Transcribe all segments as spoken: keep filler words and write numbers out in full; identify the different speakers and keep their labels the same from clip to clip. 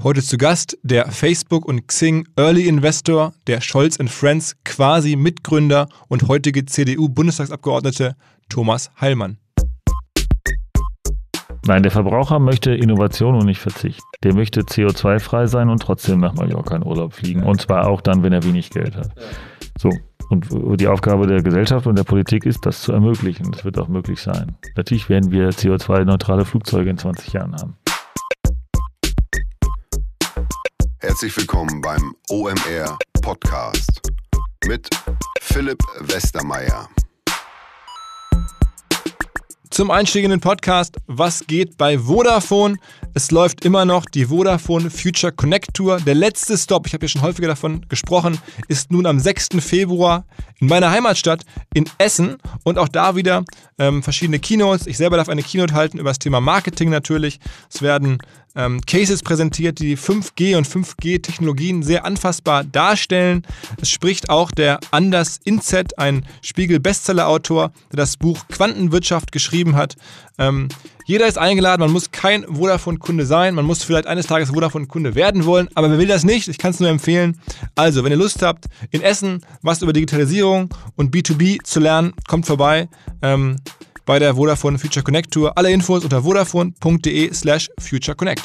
Speaker 1: Heute zu Gast der Facebook- und Xing Early Investor, der Scholz and Friends quasi Mitgründer und heutige C D U-Bundestagsabgeordnete Thomas Heilmann.
Speaker 2: Nein, der Verbraucher möchte Innovation und nicht Verzicht. Der möchte C O zwei frei sein und trotzdem nach Mallorca in Urlaub fliegen. Und zwar auch dann, wenn er wenig Geld hat. So. Und die Aufgabe der Gesellschaft und der Politik ist, das zu ermöglichen. Das wird auch möglich sein. Natürlich werden wir C O zwei neutrale Flugzeuge in zwanzig Jahren haben.
Speaker 3: Herzlich willkommen beim O M R Podcast mit Philipp Westermeier.
Speaker 1: Zum Einstieg in den Podcast, was geht bei Vodafone? Es läuft immer noch die Vodafone Future Connect Tour. Der letzte Stop, ich habe ja schon häufiger davon gesprochen, ist nun am sechsten Februar in meiner Heimatstadt in Essen. Und auch da wieder ähm, verschiedene Keynotes. Ich selber darf eine Keynote halten über das Thema Marketing natürlich. Es werden ähm, Cases präsentiert, die fünf G und fünf G-Technologien sehr anfassbar darstellen. Es spricht auch der Anders Inzet, ein Spiegel-Bestseller-Autor, der das Buch Quantenwirtschaft geschrieben hat. Ähm, jeder ist eingeladen, man muss kein Vodafone-Kunde sein, man muss vielleicht eines Tages Vodafone-Kunde werden wollen, aber wer will das nicht? Ich kann es nur empfehlen. Also, wenn ihr Lust habt, in Essen was über Digitalisierung und B zwei B zu lernen, kommt vorbei ähm, bei der Vodafone Future Connect Tour. Alle Infos unter vodafone.de slash Future Connect.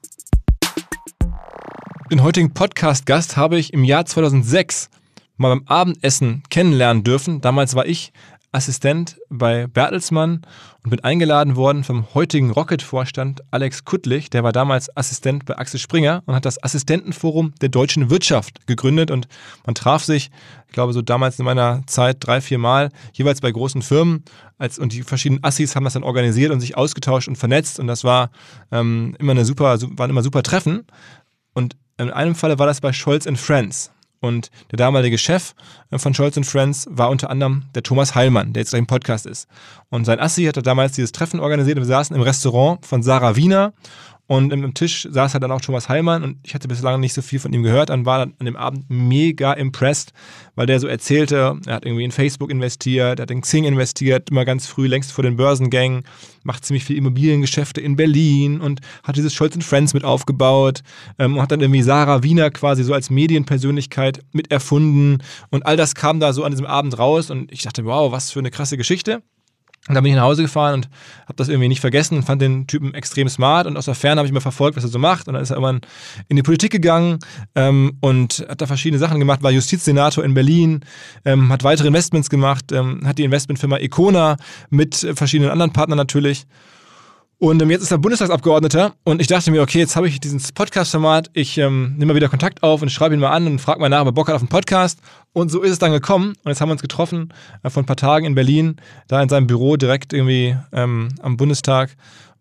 Speaker 1: Den heutigen Podcast-Gast habe ich im Jahr zweitausendsechs mal beim Abendessen kennenlernen dürfen. Damals war ich Assistent bei Bertelsmann und bin eingeladen worden vom heutigen Rocket-Vorstand Alex Kuttlich. Der war damals Assistent bei Axel Springer und hat das Assistentenforum der deutschen Wirtschaft gegründet. Und man traf sich, ich glaube so damals in meiner Zeit drei, vier Mal, jeweils bei großen Firmen. Als, und die verschiedenen Assis haben das dann organisiert und sich ausgetauscht und vernetzt. Und das war ähm, immer eine super, waren immer super Treffen. Und in einem Falle war das bei Scholz and Friends. Und der damalige Chef von Scholz and Friends war unter anderem der Thomas Heilmann, der jetzt gleich im Podcast ist. Und sein Assi hat damals dieses Treffen organisiert und wir saßen im Restaurant von Sarah Wiener und im Tisch saß halt dann auch Thomas Heilmann und ich hatte bislang nicht so viel von ihm gehört und war dann an dem Abend mega impressed, weil der so erzählte, er hat irgendwie in Facebook investiert, er hat in Xing investiert, immer ganz früh, längst vor den Börsengängen, macht ziemlich viel Immobiliengeschäfte in Berlin und hat dieses Scholz and Friends mit aufgebaut ähm, und hat dann irgendwie Sarah Wiener quasi so als Medienpersönlichkeit mit erfunden und all das kam da so an diesem Abend raus und ich dachte, wow, was für eine krasse Geschichte. Und dann bin ich nach Hause gefahren und habe das irgendwie nicht vergessen und fand den Typen extrem smart und aus der Ferne habe ich mal verfolgt, was er so macht und dann ist er irgendwann in die Politik gegangen ähm, und hat da verschiedene Sachen gemacht, war Justizsenator in Berlin, ähm, hat weitere Investments gemacht, ähm, hat die Investmentfirma Econa mit äh, verschiedenen anderen Partnern natürlich. Und ähm, jetzt ist er Bundestagsabgeordneter und ich dachte mir, okay, jetzt habe ich dieses Podcast-Format, ich ähm, nehme mal wieder Kontakt auf und schreibe ihn mal an und frage mal nach, ob er Bock hat auf einen Podcast. Und so ist es dann gekommen und jetzt haben wir uns getroffen äh, vor ein paar Tagen in Berlin, da in seinem Büro direkt irgendwie ähm, am Bundestag.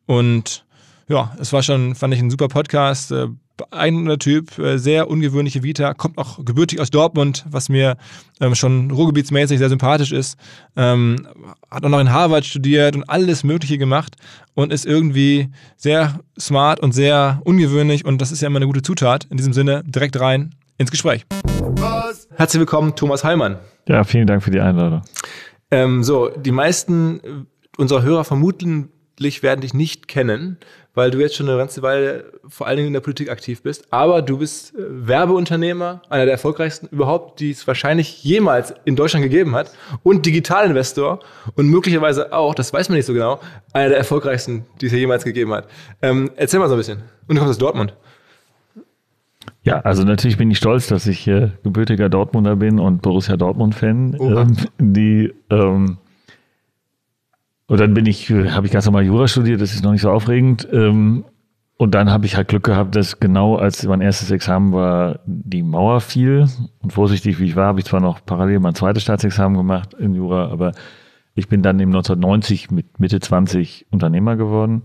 Speaker 1: Und ja, es war schon, fand ich, ein super Podcast, äh, beeindruckender Typ, äh, sehr ungewöhnliche Vita, kommt auch gebürtig aus Dortmund, was mir ähm, schon ruhrgebietsmäßig sehr sympathisch ist. Ähm, hat auch noch in Harvard studiert und alles Mögliche gemacht und ist irgendwie sehr smart und sehr ungewöhnlich und das ist ja immer eine gute Zutat. In diesem Sinne direkt rein ins Gespräch. Was? Herzlich willkommen, Thomas Heilmann.
Speaker 2: Ja, vielen Dank für die Einladung.
Speaker 1: Ähm, so, die meisten unserer Hörer vermutlich werden dich nicht kennen, weil du jetzt schon eine ganze Weile vor allen Dingen in der Politik aktiv bist. Aber du bist äh, Werbeunternehmer, einer der erfolgreichsten überhaupt, die es wahrscheinlich jemals in Deutschland gegeben hat. Und Digitalinvestor und möglicherweise auch, das weiß man nicht so genau, einer der erfolgreichsten, die es hier jemals gegeben hat. Ähm, erzähl mal so ein bisschen. Und du kommst aus Dortmund.
Speaker 2: Ja, also natürlich bin ich stolz, dass ich äh, gebürtiger Dortmunder bin und Borussia Dortmund-Fan. Ähm, die ähm, Und dann bin ich, habe ich ganz normal Jura studiert, das ist noch nicht so aufregend. Und dann habe ich halt Glück gehabt, dass genau als mein erstes Examen war, die Mauer fiel. Und vorsichtig wie ich war, habe ich zwar noch parallel mein zweites Staatsexamen gemacht in Jura, aber ich bin dann im neunzehnhundertneunzig mit Mitte zwanzig Unternehmer geworden.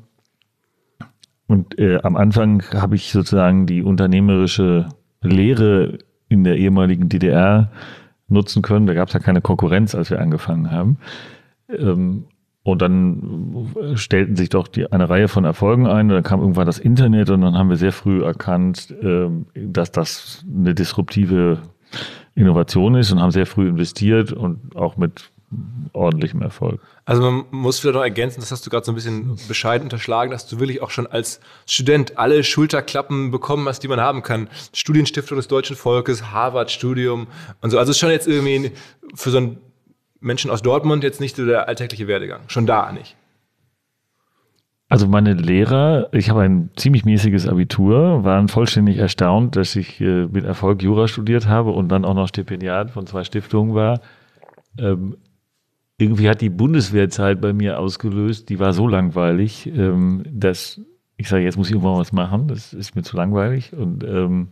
Speaker 2: Und äh, am Anfang habe ich sozusagen die unternehmerische Lehre in der ehemaligen D D R nutzen können. Da gab es ja keine Konkurrenz, als wir angefangen haben. Ähm, Und dann stellten sich doch die, eine Reihe von Erfolgen ein. Dann kam irgendwann das Internet und dann haben wir sehr früh erkannt, dass das eine disruptive Innovation ist und haben sehr früh investiert und auch mit ordentlichem Erfolg.
Speaker 1: Also man muss vielleicht noch ergänzen, das hast du gerade so ein bisschen bescheiden unterschlagen, dass du wirklich auch schon als Student alle Schulterklappen bekommen hast, die man haben kann. Studienstiftung des deutschen Volkes, Harvard-Studium und so. Also es ist schon jetzt irgendwie für so einen Menschen aus Dortmund jetzt nicht so der alltägliche Werdegang. Schon da nicht.
Speaker 2: Also meine Lehrer, ich habe ein ziemlich mäßiges Abitur, waren vollständig erstaunt, dass ich äh, mit Erfolg Jura studiert habe und dann auch noch Stipendiat von zwei Stiftungen war. Ähm, irgendwie hat die Bundeswehrzeit bei mir ausgelöst, die war so langweilig, ähm, dass ich sage, jetzt muss ich irgendwann was machen, das ist mir zu langweilig. Und ähm,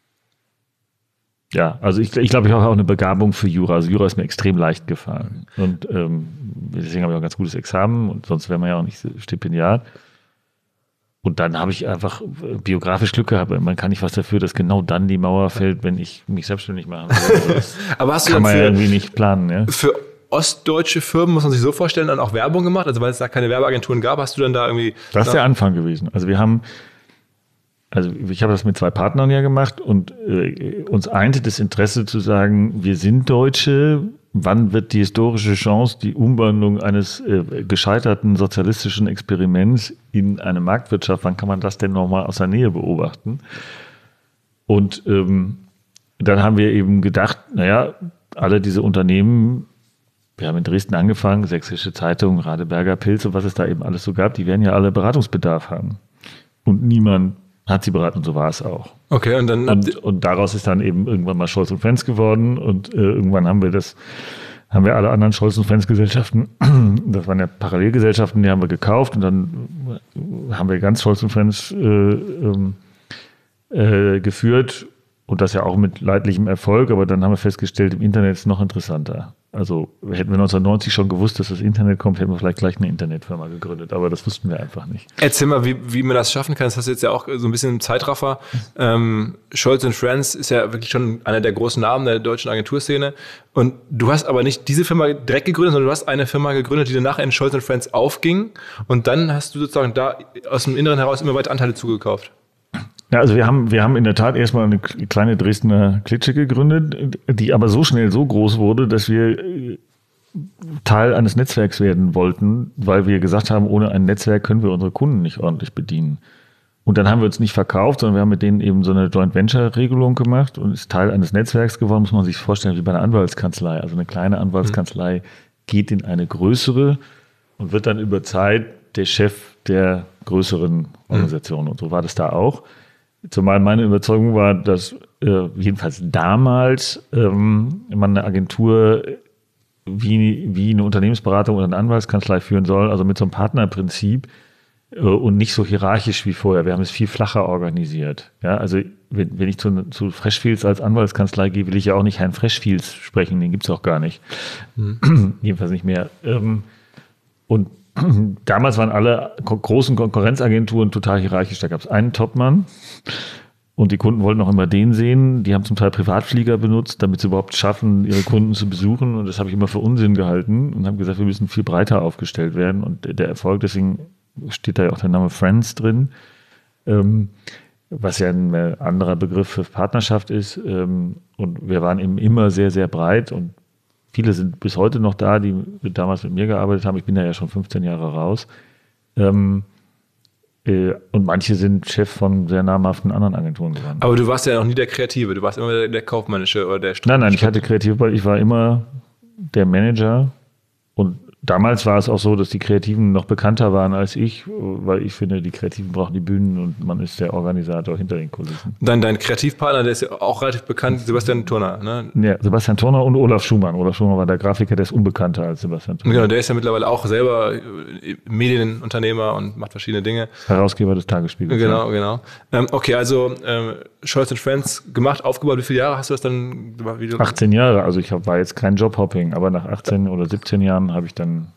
Speaker 2: ja, also ich, ich glaube, ich habe auch eine Begabung für Jura. Also Jura ist mir extrem leicht gefallen. Und ähm, deswegen habe ich auch ein ganz gutes Examen und sonst wäre man ja auch nicht Stipendiat. Und dann habe ich einfach biografisch Glück gehabt. Man kann nicht was dafür, dass genau dann die Mauer fällt, wenn ich mich selbstständig mache. Also das
Speaker 1: Aber hast du
Speaker 2: kann
Speaker 1: dann
Speaker 2: man
Speaker 1: für,
Speaker 2: ja irgendwie nicht planen. Ja?
Speaker 1: Für ostdeutsche Firmen, muss man sich so vorstellen, dann auch Werbung gemacht? Also weil es da keine Werbeagenturen gab, hast du dann da irgendwie...
Speaker 2: Das ist der Anfang gewesen. Also wir haben, also ich habe das mit zwei Partnern ja gemacht und äh, uns einte das Interesse zu sagen, wir sind Deutsche, wann wird die historische Chance, die Umwandlung eines äh, gescheiterten sozialistischen Experiments in eine Marktwirtschaft, wann kann man das denn nochmal aus der Nähe beobachten? Und ähm, dann haben wir eben gedacht, naja, alle diese Unternehmen, wir haben in Dresden angefangen, Sächsische Zeitung, Radeberger Pilz und was es da eben alles so gab, die werden ja alle Beratungsbedarf haben. Und niemand hat sie beraten und so war es auch.
Speaker 1: Okay, und dann...
Speaker 2: Und, und daraus ist dann eben irgendwann mal Scholz und Friends geworden und äh, irgendwann haben wir das, haben wir alle anderen Scholz und Friends Gesellschaften, das waren ja Parallelgesellschaften, die haben wir gekauft und dann haben wir ganz Scholz und Friends äh, äh, geführt und das ja auch mit leidlichem Erfolg, aber dann haben wir festgestellt, im Internet ist es noch interessanter. Also hätten wir neunzehnhundertneunzig schon gewusst, dass das Internet kommt, hätten wir vielleicht gleich eine Internetfirma gegründet, aber das wussten wir einfach nicht.
Speaker 1: Erzähl mal, wie, wie man das schaffen kann. Das hast du jetzt ja auch so ein bisschen im Zeitraffer. Ähm, Scholz and Friends ist ja wirklich schon einer der großen Namen der deutschen Agenturszene. Und du hast aber nicht diese Firma direkt gegründet, sondern du hast eine Firma gegründet, die dann nachher in Scholz and Friends aufging. Und dann hast du sozusagen da aus dem Inneren heraus immer weiter Anteile zugekauft.
Speaker 2: Ja, also wir haben, wir haben in der Tat erstmal eine kleine Dresdner Klitsche gegründet, die aber so schnell so groß wurde, dass wir Teil eines Netzwerks werden wollten, weil wir gesagt haben, ohne ein Netzwerk können wir unsere Kunden nicht ordentlich bedienen. Und dann haben wir uns nicht verkauft, sondern wir haben mit denen eben so eine Joint-Venture-Regelung gemacht und ist Teil eines Netzwerks geworden, muss man sich vorstellen, wie bei einer Anwaltskanzlei. Also eine kleine Anwaltskanzlei geht in eine größere und wird dann über Zeit der Chef der größeren Organisation. Und so war das da auch. Zumal meine Überzeugung war, dass äh, jedenfalls damals ähm, man eine Agentur wie, wie eine Unternehmensberatung oder eine Anwaltskanzlei führen soll, also mit so einem Partnerprinzip äh, und nicht so hierarchisch wie vorher. Wir haben es viel flacher organisiert. Ja, also wenn, wenn ich zu, zu Freshfields als Anwaltskanzlei gehe, will ich ja auch nicht Herrn Freshfields sprechen, den gibt es auch gar nicht. Mhm. Jedenfalls nicht mehr. Ähm, und damals waren alle großen Konkurrenzagenturen total hierarchisch. Da gab es einen Topmann und die Kunden wollten auch immer den sehen. Die haben zum Teil Privatflieger benutzt, damit sie überhaupt schaffen, ihre Kunden zu besuchen. Und das habe ich immer für Unsinn gehalten und habe gesagt, wir müssen viel breiter aufgestellt werden. Und der Erfolg, deswegen steht da ja auch der Name Friends drin, ähm, was ja ein anderer Begriff für Partnerschaft ist. Ähm, und wir waren eben immer sehr, sehr breit und viele sind bis heute noch da, die damals mit mir gearbeitet haben. Ich bin da ja schon fünfzehn Jahre raus. Ähm, äh, und manche sind Chef von sehr namhaften anderen Agenturen geworden.
Speaker 1: Aber du warst ja noch nie der Kreative, du warst immer der, der Kaufmännische oder der
Speaker 2: St- Nein, nein, ich hatte Kreative, weil ich war immer der Manager. Und damals war es auch so, dass die Kreativen noch bekannter waren als ich, weil ich finde, die Kreativen brauchen die Bühnen und man ist der Organisator hinter den Kulissen.
Speaker 1: Dann dein Kreativpartner, der ist ja auch relativ bekannt, Sebastian Turner, ne?
Speaker 2: Ja, Sebastian Turner und Olaf Schumann. Olaf Schumann war der Grafiker, der ist unbekannter als Sebastian Turner.
Speaker 1: Genau, der ist ja mittlerweile auch selber Medienunternehmer und macht verschiedene Dinge.
Speaker 2: Herausgeber des Tagesspiegels.
Speaker 1: Genau, ja. genau. Ähm, okay, also ähm, Scholz and Friends gemacht, aufgebaut. Wie viele Jahre hast du das dann? Wie du
Speaker 2: achtzehn Jahre, also ich hab, war jetzt kein Jobhopping, aber nach achtzehn oder siebzehn Jahren habe ich dann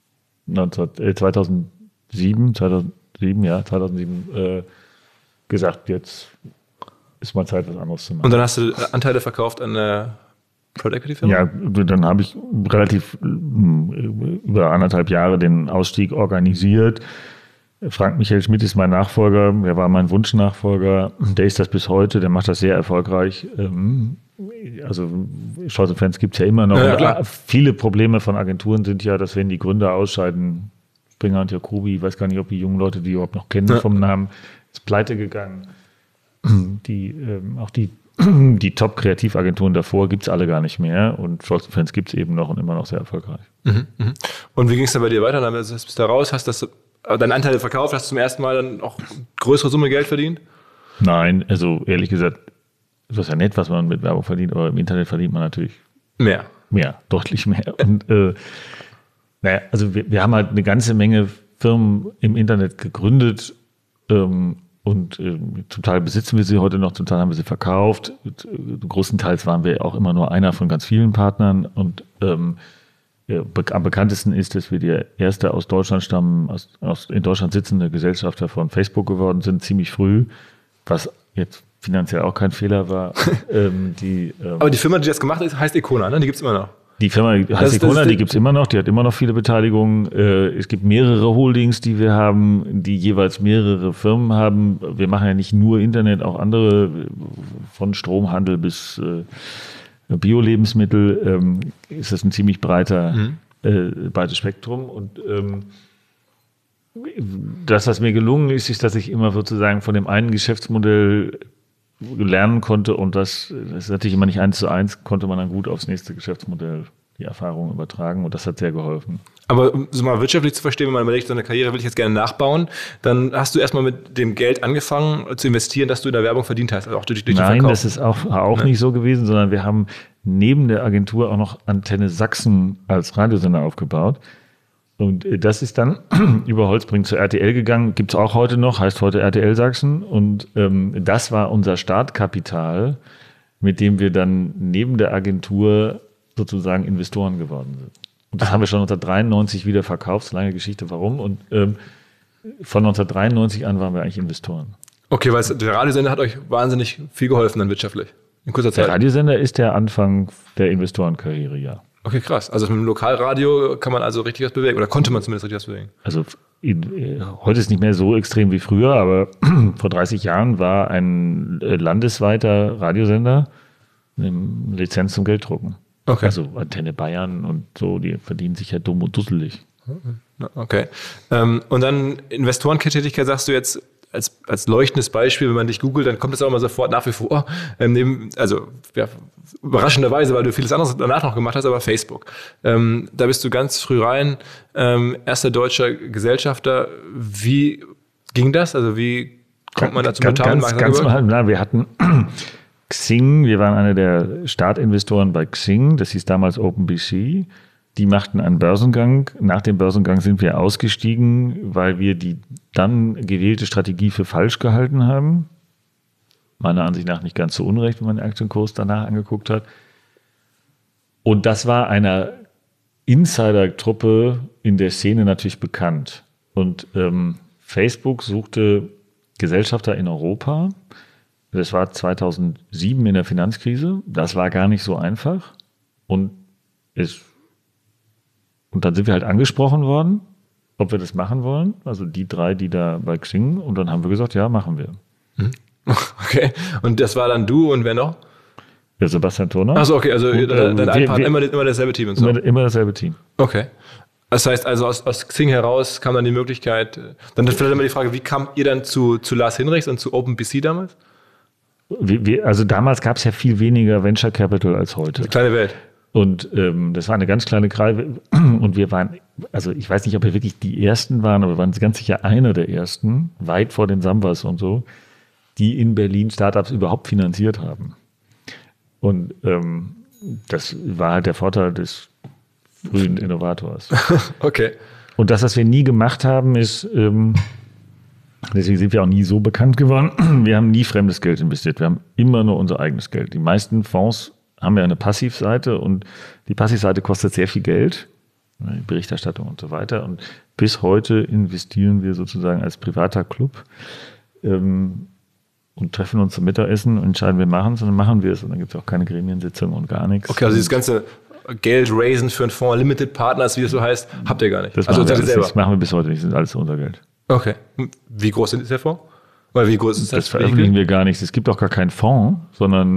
Speaker 2: zweitausendsieben, zweitausendsieben, ja, zweitausendsieben äh, gesagt, jetzt ist mal Zeit, was anderes zu machen.
Speaker 1: Und dann hast du Anteile verkauft an eine Private Equity Firma?
Speaker 2: Ja, dann habe ich relativ über anderthalb Jahre den Ausstieg organisiert. Frank Michael Schmidt ist mein Nachfolger, der war mein Wunschnachfolger, der ist das bis heute, der macht das sehr erfolgreich. also Scholz und Friends gibt es ja immer noch.
Speaker 1: Ja, klar.
Speaker 2: Viele Probleme von Agenturen sind ja, dass wenn die Gründer ausscheiden, Springer und Jacobi, ich weiß gar nicht, ob die jungen Leute die überhaupt noch kennen ja. vom Namen, ist pleite gegangen. Die, ähm, auch die, die Top-Kreativagenturen davor gibt es alle gar nicht mehr und Scholz und Friends gibt es eben noch und immer noch sehr erfolgreich.
Speaker 1: Mhm, mh. Und wie ging es dann bei dir weiter? Dann bist du da raus, hast das, deinen Anteil verkauft, hast du zum ersten Mal dann auch größere Summe Geld verdient?
Speaker 2: Nein, also ehrlich gesagt, das ist ja nett, was man mit Werbung verdient, aber im Internet verdient man natürlich
Speaker 1: mehr.
Speaker 2: Mehr, deutlich mehr. Und äh, naja, also wir, wir haben halt eine ganze Menge Firmen im Internet gegründet ähm, und äh, zum Teil besitzen wir sie heute noch, zum Teil haben wir sie verkauft. Großenteils waren wir auch immer nur einer von ganz vielen Partnern und ähm, ja, be- am bekanntesten ist, dass wir der erste aus Deutschland stammen, aus, aus in Deutschland sitzende Gesellschafter von Facebook geworden sind, ziemlich früh, was jetzt finanziell auch kein Fehler war. ähm, die, ähm,
Speaker 1: Aber die Firma, die das gemacht hat, heißt Icona, ne? Die gibt es immer noch.
Speaker 2: Die Firma heißt
Speaker 1: Das-
Speaker 2: Icona,
Speaker 1: das-
Speaker 2: die gibt es immer noch, die hat immer noch viele Beteiligungen. Äh, es gibt mehrere Holdings, die wir haben, die jeweils mehrere Firmen haben. Wir machen ja nicht nur Internet, auch andere, von Stromhandel bis äh, Bio-Lebensmittel, ähm, ist das ein ziemlich breiter,
Speaker 1: Mhm.
Speaker 2: äh, breites Spektrum. Und ähm, das, was mir gelungen ist, ist, dass ich immer sozusagen von dem einen Geschäftsmodell lernen konnte und das, das ist natürlich immer nicht eins zu eins, konnte man dann gut aufs nächste Geschäftsmodell die Erfahrung übertragen und das hat sehr geholfen.
Speaker 1: Aber um es mal wirtschaftlich zu verstehen, wenn man überlegt, so eine Karriere will ich jetzt gerne nachbauen, dann hast du erstmal mit dem Geld angefangen zu investieren, das du in der Werbung verdient hast, also auch durch, durch den
Speaker 2: Nein,
Speaker 1: Verkauf.
Speaker 2: das ist auch, auch
Speaker 1: Ja.
Speaker 2: nicht so gewesen, sondern wir haben neben der Agentur auch noch Antenne Sachsen als Radiosender aufgebaut. Und das ist dann über Holzbring zur R T L gegangen, gibt es auch heute noch, heißt heute R T L Sachsen. Und ähm, das war unser Startkapital, mit dem wir dann neben der Agentur sozusagen Investoren geworden sind. Und das haben wir schon neunzehnhundertdreiundneunzig wieder verkauft, so lange Geschichte, warum. Und ähm, von neunzehnhundertdreiundneunzig an waren wir eigentlich Investoren.
Speaker 1: Okay, weil es- der Radiosender hat euch wahnsinnig viel geholfen dann wirtschaftlich, in kurzer
Speaker 2: Der
Speaker 1: Zeit.
Speaker 2: Radiosender ist der Anfang der Investorenkarriere, ja.
Speaker 1: Okay, krass. Also mit dem Lokalradio kann man also richtig was bewegen, oder konnte man zumindest richtig was bewegen.
Speaker 2: Also in, äh, heute ist nicht mehr so extrem wie früher, aber vor dreißig Jahren war ein äh, landesweiter Radiosender eine Lizenz zum Gelddrucken.
Speaker 1: Okay.
Speaker 2: Also Antenne Bayern und so, die verdienen sich ja dumm und dusselig.
Speaker 1: Okay. Ähm, und dann Investorentätigkeit sagst du jetzt als, als leuchtendes Beispiel, wenn man dich googelt, dann kommt das auch mal sofort nach wie vor. Ähm, neben, also ja, überraschenderweise, weil du vieles anderes danach noch gemacht hast, aber Facebook. Ähm, da bist du ganz früh rein, ähm, erster deutscher Gesellschafter. Wie ging das? Also wie kommt man dazu?
Speaker 2: Ganz, ganz, ganz mal, na, wir hatten Xing, wir waren einer der Startinvestoren bei Xing, das hieß damals OpenBC. Die machten einen Börsengang. Nach dem Börsengang sind wir ausgestiegen, weil wir die dann gewählte Strategie für falsch gehalten haben. Meiner Ansicht nach nicht ganz so unrecht, wenn man den Aktienkurs danach angeguckt hat. Und das war einer Insider-Truppe in der Szene natürlich bekannt. Und ähm, Facebook suchte Gesellschafter in Europa. Das war zweitausendsieben in der Finanzkrise. Das war gar nicht so einfach. Und es Und dann sind wir halt angesprochen worden, ob wir das machen wollen. Also die drei, die da bei Xing. Und dann haben wir gesagt, ja, machen wir.
Speaker 1: Okay. Und das war dann du und wer noch?
Speaker 2: Ja, Sebastian Turner.
Speaker 1: Achso, okay, also
Speaker 2: Und,
Speaker 1: dein
Speaker 2: äh,
Speaker 1: ein
Speaker 2: wir-
Speaker 1: Partner,
Speaker 2: wir-
Speaker 1: immer, immer dasselbe Team und so.
Speaker 2: Immer, immer dasselbe Team.
Speaker 1: Okay. Das heißt also, aus, aus Xing heraus kam dann die Möglichkeit, äh, dann vielleicht immer die Frage, wie kamt ihr dann zu, zu Lars Hinrichs und zu OpenBC damals?
Speaker 2: Wir, wir, also damals gab es ja viel weniger Venture Capital als heute.
Speaker 1: Die kleine Welt.
Speaker 2: Und ähm, das war eine ganz kleine Kreise. Und wir waren, also ich weiß nicht, ob wir wirklich die Ersten waren, aber wir waren ganz sicher einer der Ersten, weit vor den Sambas und so, die in Berlin Startups überhaupt finanziert haben. Und ähm, das war halt der Vorteil des frühen Innovators.
Speaker 1: Okay.
Speaker 2: Und das, was wir nie gemacht haben, ist, ähm, deswegen sind wir auch nie so bekannt geworden, wir haben nie fremdes Geld investiert. Wir haben immer nur unser eigenes Geld. Die meisten Fonds haben ja eine Passivseite und die Passivseite kostet sehr viel Geld, ne, Berichterstattung und so weiter. Und bis heute investieren wir sozusagen als privater Club ähm, und treffen uns zum Mittagessen und entscheiden, wir machen es und dann machen wir es. Und dann gibt es auch keine Gremiensitzung und gar nichts.
Speaker 1: Okay, also dieses ganze Geld raisen für einen Fonds, Limited Partners, wie das so heißt, habt ihr gar nicht.
Speaker 2: Das,
Speaker 1: also
Speaker 2: machen wir
Speaker 1: seid ihr
Speaker 2: alles,
Speaker 1: selber.
Speaker 2: das machen wir bis heute nicht, das ist alles unser Geld.
Speaker 1: Okay. Wie groß ist der Fonds? Oder wie groß ist das?
Speaker 2: Das veröffentlichen wir gar nicht. Es gibt auch gar keinen Fonds, sondern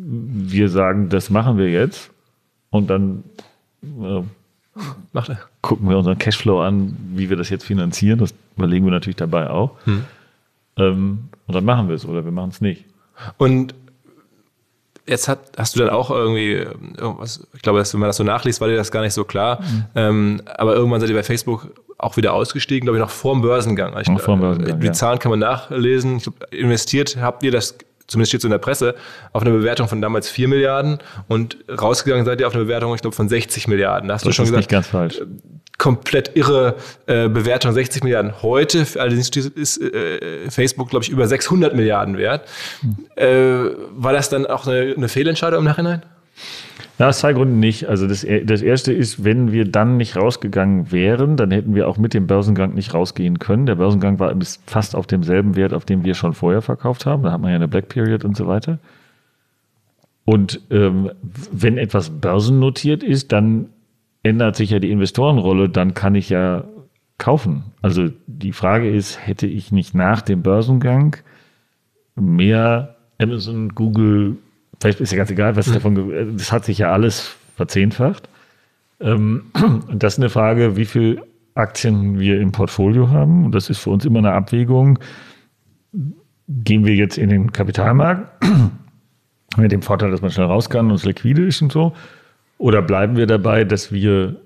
Speaker 2: wir sagen, das machen wir jetzt und dann äh,
Speaker 1: Macht er.
Speaker 2: gucken wir unseren Cashflow an, wie wir das jetzt finanzieren. Das überlegen wir natürlich dabei auch. Hm. Ähm, und dann machen wir es oder wir machen es nicht.
Speaker 1: Und jetzt hat, hast du dann auch irgendwie irgendwas, ich glaube, dass, wenn man das so nachliest, war dir das gar nicht so klar. Mhm. Ähm, aber irgendwann seid ihr bei Facebook auch wieder ausgestiegen, glaube ich, noch vor dem Börsengang. Ich,
Speaker 2: noch vor dem Börsengang,
Speaker 1: Die
Speaker 2: ja.
Speaker 1: Zahlen kann man nachlesen. Ich glaube, investiert habt ihr das, zumindest steht es in der Presse, auf eine Bewertung von damals vier Milliarden und rausgegangen seid ihr auf eine Bewertung, ich glaube, von sechzig Milliarden. Da hast
Speaker 2: das
Speaker 1: du schon
Speaker 2: ist
Speaker 1: gesagt,
Speaker 2: nicht ganz falsch.
Speaker 1: Komplett irre äh, Bewertung, sechzig Milliarden. Heute, allerdings ist äh, Facebook, glaube ich, über sechshundert Milliarden wert. Hm. Äh, war das dann auch eine, eine Fehlentscheidung im Nachhinein?
Speaker 2: Ja, aus zwei Gründen nicht. Also das, das erste ist, wenn wir dann nicht rausgegangen wären, dann hätten wir auch mit dem Börsengang nicht rausgehen können. Der Börsengang war fast auf demselben Wert, auf dem wir schon vorher verkauft haben. Da hat man ja eine Black Period und so weiter. Und ähm, wenn etwas börsennotiert ist, dann ändert sich ja die Investorenrolle, dann kann ich ja kaufen. Also die Frage ist, hätte ich nicht nach dem Börsengang mehr Amazon, Google, vielleicht ist ja ganz egal, was davon, das hat sich ja alles verzehnfacht. Und das ist eine Frage, wie viele Aktien wir im Portfolio haben. Und das ist für uns immer eine Abwägung. Gehen wir jetzt in den Kapitalmarkt mit dem Vorteil, dass man schnell raus kann und es liquide ist und so. Oder bleiben wir dabei, dass wir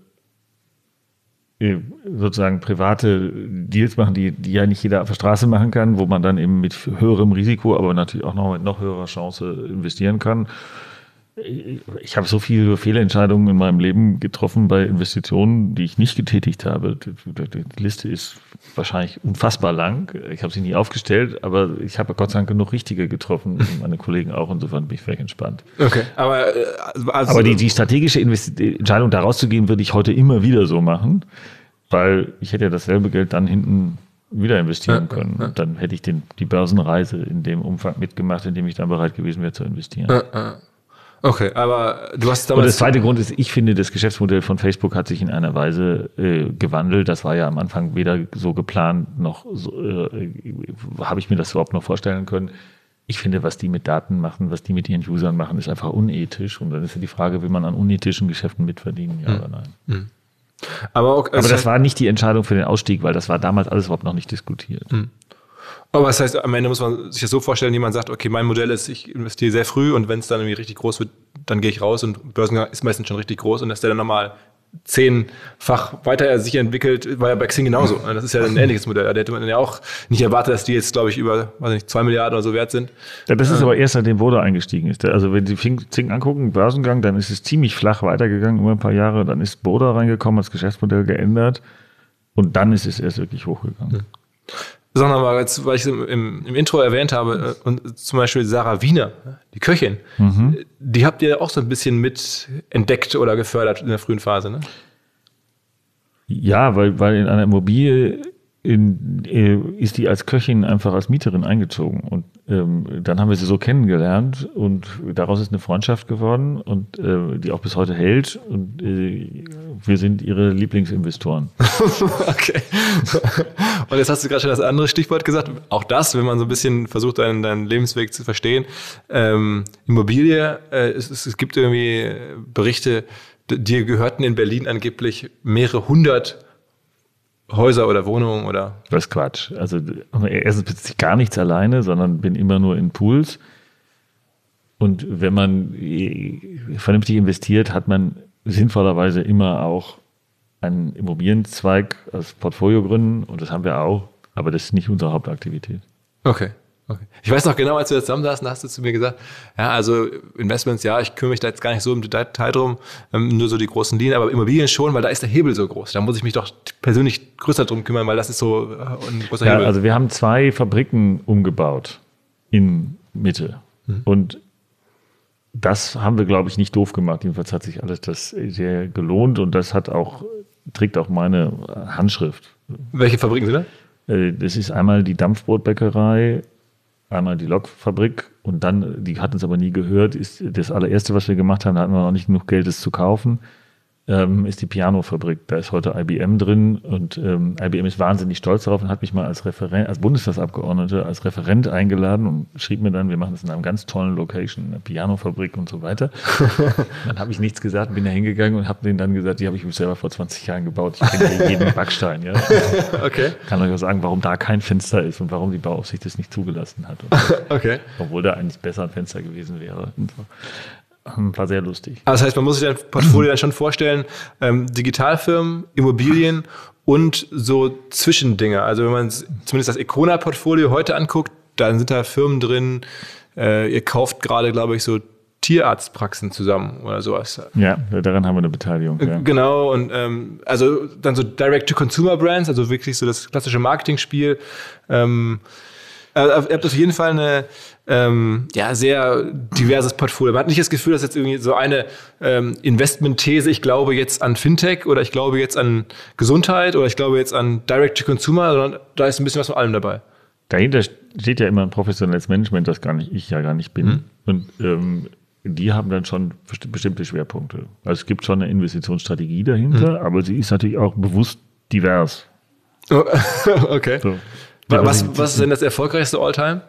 Speaker 2: sozusagen private Deals machen, die, die ja nicht jeder auf der Straße machen kann, wo man dann eben mit höherem Risiko, aber natürlich auch noch mit noch höherer Chance investieren kann. Ich habe so viele Fehlentscheidungen in meinem Leben getroffen bei Investitionen, die ich nicht getätigt habe. Die Liste ist wahrscheinlich unfassbar lang. Ich habe sie nie aufgestellt, aber ich habe Gott sei Dank genug richtige getroffen, meine Kollegen auch. Insofern bin ich völlig entspannt.
Speaker 1: Okay, aber also
Speaker 2: aber die, die strategische Investi- Entscheidung, da rauszugehen, würde ich heute immer wieder so machen, weil ich hätte ja dasselbe Geld dann hinten wieder investieren ja, können. Ja. Und dann hätte ich den, die Börsenreise in dem Umfang mitgemacht, in dem ich dann bereit gewesen wäre zu investieren.
Speaker 1: Ja, ja. Okay, aber du hast damals...
Speaker 2: Und der zweite Grund ist, ich finde, das Geschäftsmodell von Facebook hat sich in einer Weise äh, gewandelt. Das war ja am Anfang weder so geplant, noch so, äh, habe ich mir das überhaupt noch vorstellen können. Ich finde, was die mit Daten machen, was die mit ihren Usern machen, ist einfach unethisch. Und dann ist ja die Frage, will man an unethischen Geschäften mitverdienen, ja hm. oder nein. Hm. Aber, auch, Aber das war nicht die Entscheidung für den Ausstieg, weil das war damals alles überhaupt noch nicht diskutiert.
Speaker 1: Hm. Aber das heißt, am Ende muss man sich das so vorstellen, jemand sagt, okay, mein Modell ist, ich investiere sehr früh und wenn es dann irgendwie richtig groß wird, dann gehe ich raus und Börsengang ist meistens schon richtig groß und dass der dann nochmal zehnfach weiter sich entwickelt, war ja bei Xing genauso. Das ist ja ein ähnliches Modell. Da hätte man ja auch nicht erwartet, dass die jetzt, glaube ich, über, weiß nicht, zwei Milliarden oder so wert sind.
Speaker 2: Ja, das ist ähm. aber erst, seitdem Bodo eingestiegen ist. Also wenn Sie Xing angucken, Börsengang, dann ist es ziemlich flach weitergegangen über ein paar Jahre, dann ist Bodo reingekommen, hat das Geschäftsmodell geändert und dann ist es erst wirklich hochgegangen.
Speaker 1: Hm. Sondern mal, jetzt, weil ich es im, im, im Intro erwähnt habe, und zum Beispiel Sarah Wiener, die Köchin, mhm. die habt ihr auch so ein bisschen mit entdeckt oder gefördert in der frühen Phase, ne?
Speaker 2: Ja, weil, weil in einer Immobilie in, ist die als Köchin einfach als Mieterin eingezogen. Und ähm, dann haben wir sie so kennengelernt und daraus ist eine Freundschaft geworden und äh, die auch bis heute hält. Und äh, wir sind ihre Lieblingsinvestoren.
Speaker 1: Okay. Und jetzt hast du gerade schon das andere Stichwort gesagt. Auch das, wenn man so ein bisschen versucht, deinen, deinen Lebensweg zu verstehen. Ähm, Immobilie, äh, es, es gibt irgendwie Berichte, dir gehörten in Berlin angeblich mehrere hundert Häuser oder Wohnungen oder?
Speaker 2: Das ist Quatsch. Also erstens besitze ich gar nichts alleine, sondern bin immer nur in Pools. Und wenn man vernünftig investiert, hat man sinnvollerweise immer auch einen Immobilienzweig aus Portfoliogründen und das haben wir auch, aber das ist nicht unsere Hauptaktivität.
Speaker 1: Okay. Okay. Ich weiß noch genau, als wir zusammen saßen, hast du zu mir gesagt, ja, also Investments, ja, ich kümmere mich da jetzt gar nicht so im Detail drum, ähm, nur so die großen Linien, aber Immobilien schon, weil da ist der Hebel so groß. Da muss ich mich doch persönlich größer drum kümmern, weil das ist so äh, ein großer
Speaker 2: ja,
Speaker 1: Hebel.
Speaker 2: Also wir haben zwei Fabriken umgebaut in Mitte mhm. und das haben wir, glaube ich, nicht doof gemacht. Jedenfalls hat sich alles das sehr gelohnt und das hat auch, trägt auch meine Handschrift.
Speaker 1: Welche Fabriken sind das?
Speaker 2: Das ist einmal die Dampfbrotbäckerei, einmal die Lokfabrik und dann, die hat uns aber nie gehört, ist das allererste, was wir gemacht haben, da hatten wir noch nicht genug Geld, es zu kaufen, ähm, ist die Piano-Fabrik. Da ist heute I B M drin und ähm, I B M ist wahnsinnig stolz darauf und hat mich mal als Referent, als Bundestagsabgeordnete, als Referent eingeladen und schrieb mir dann, wir machen das in einem ganz tollen Location, eine Piano-Fabrik und so weiter. Dann habe ich nichts gesagt, bin da hingegangen und habe denen dann gesagt, die habe ich mir selber vor zwanzig Jahren gebaut. Ich kenne jeden Backstein. Ja.
Speaker 1: Okay.
Speaker 2: Kann euch auch sagen, warum da kein Fenster ist und warum die Bauaufsicht das nicht zugelassen hat. Und,
Speaker 1: okay.
Speaker 2: Obwohl da eigentlich besser ein Fenster gewesen wäre. Und so. War sehr lustig.
Speaker 1: Also das heißt, man muss sich dein Portfolio dann schon vorstellen, ähm, Digitalfirmen, Immobilien und so Zwischendinger. Also wenn man zumindest das Econa-Portfolio heute anguckt, dann sind da Firmen drin, äh, ihr kauft gerade, glaube ich, so Tierarztpraxen zusammen oder sowas.
Speaker 2: Ja, daran haben wir eine Beteiligung. Ja.
Speaker 1: Genau, und ähm, also dann so Direct-to-Consumer-Brands, also wirklich so das klassische Marketingspiel. Ähm, also ihr habt auf jeden Fall eine ähm, ja, sehr diverses Portfolio. Man hat nicht das Gefühl, dass jetzt irgendwie so eine ähm, Investment-These, ich glaube jetzt an Fintech oder ich glaube jetzt an Gesundheit oder ich glaube jetzt an Direct-to-Consumer, sondern da ist ein bisschen was von allem dabei.
Speaker 2: Dahinter steht ja immer ein professionelles Management, das gar nicht ich ja gar nicht bin. Mhm. Und ähm, die haben dann schon bestimmte Schwerpunkte. Also es gibt schon eine Investitionsstrategie dahinter, mhm. aber sie ist natürlich auch bewusst divers.
Speaker 1: Oh, okay. So. Was, was ist denn das erfolgreichste All-Time?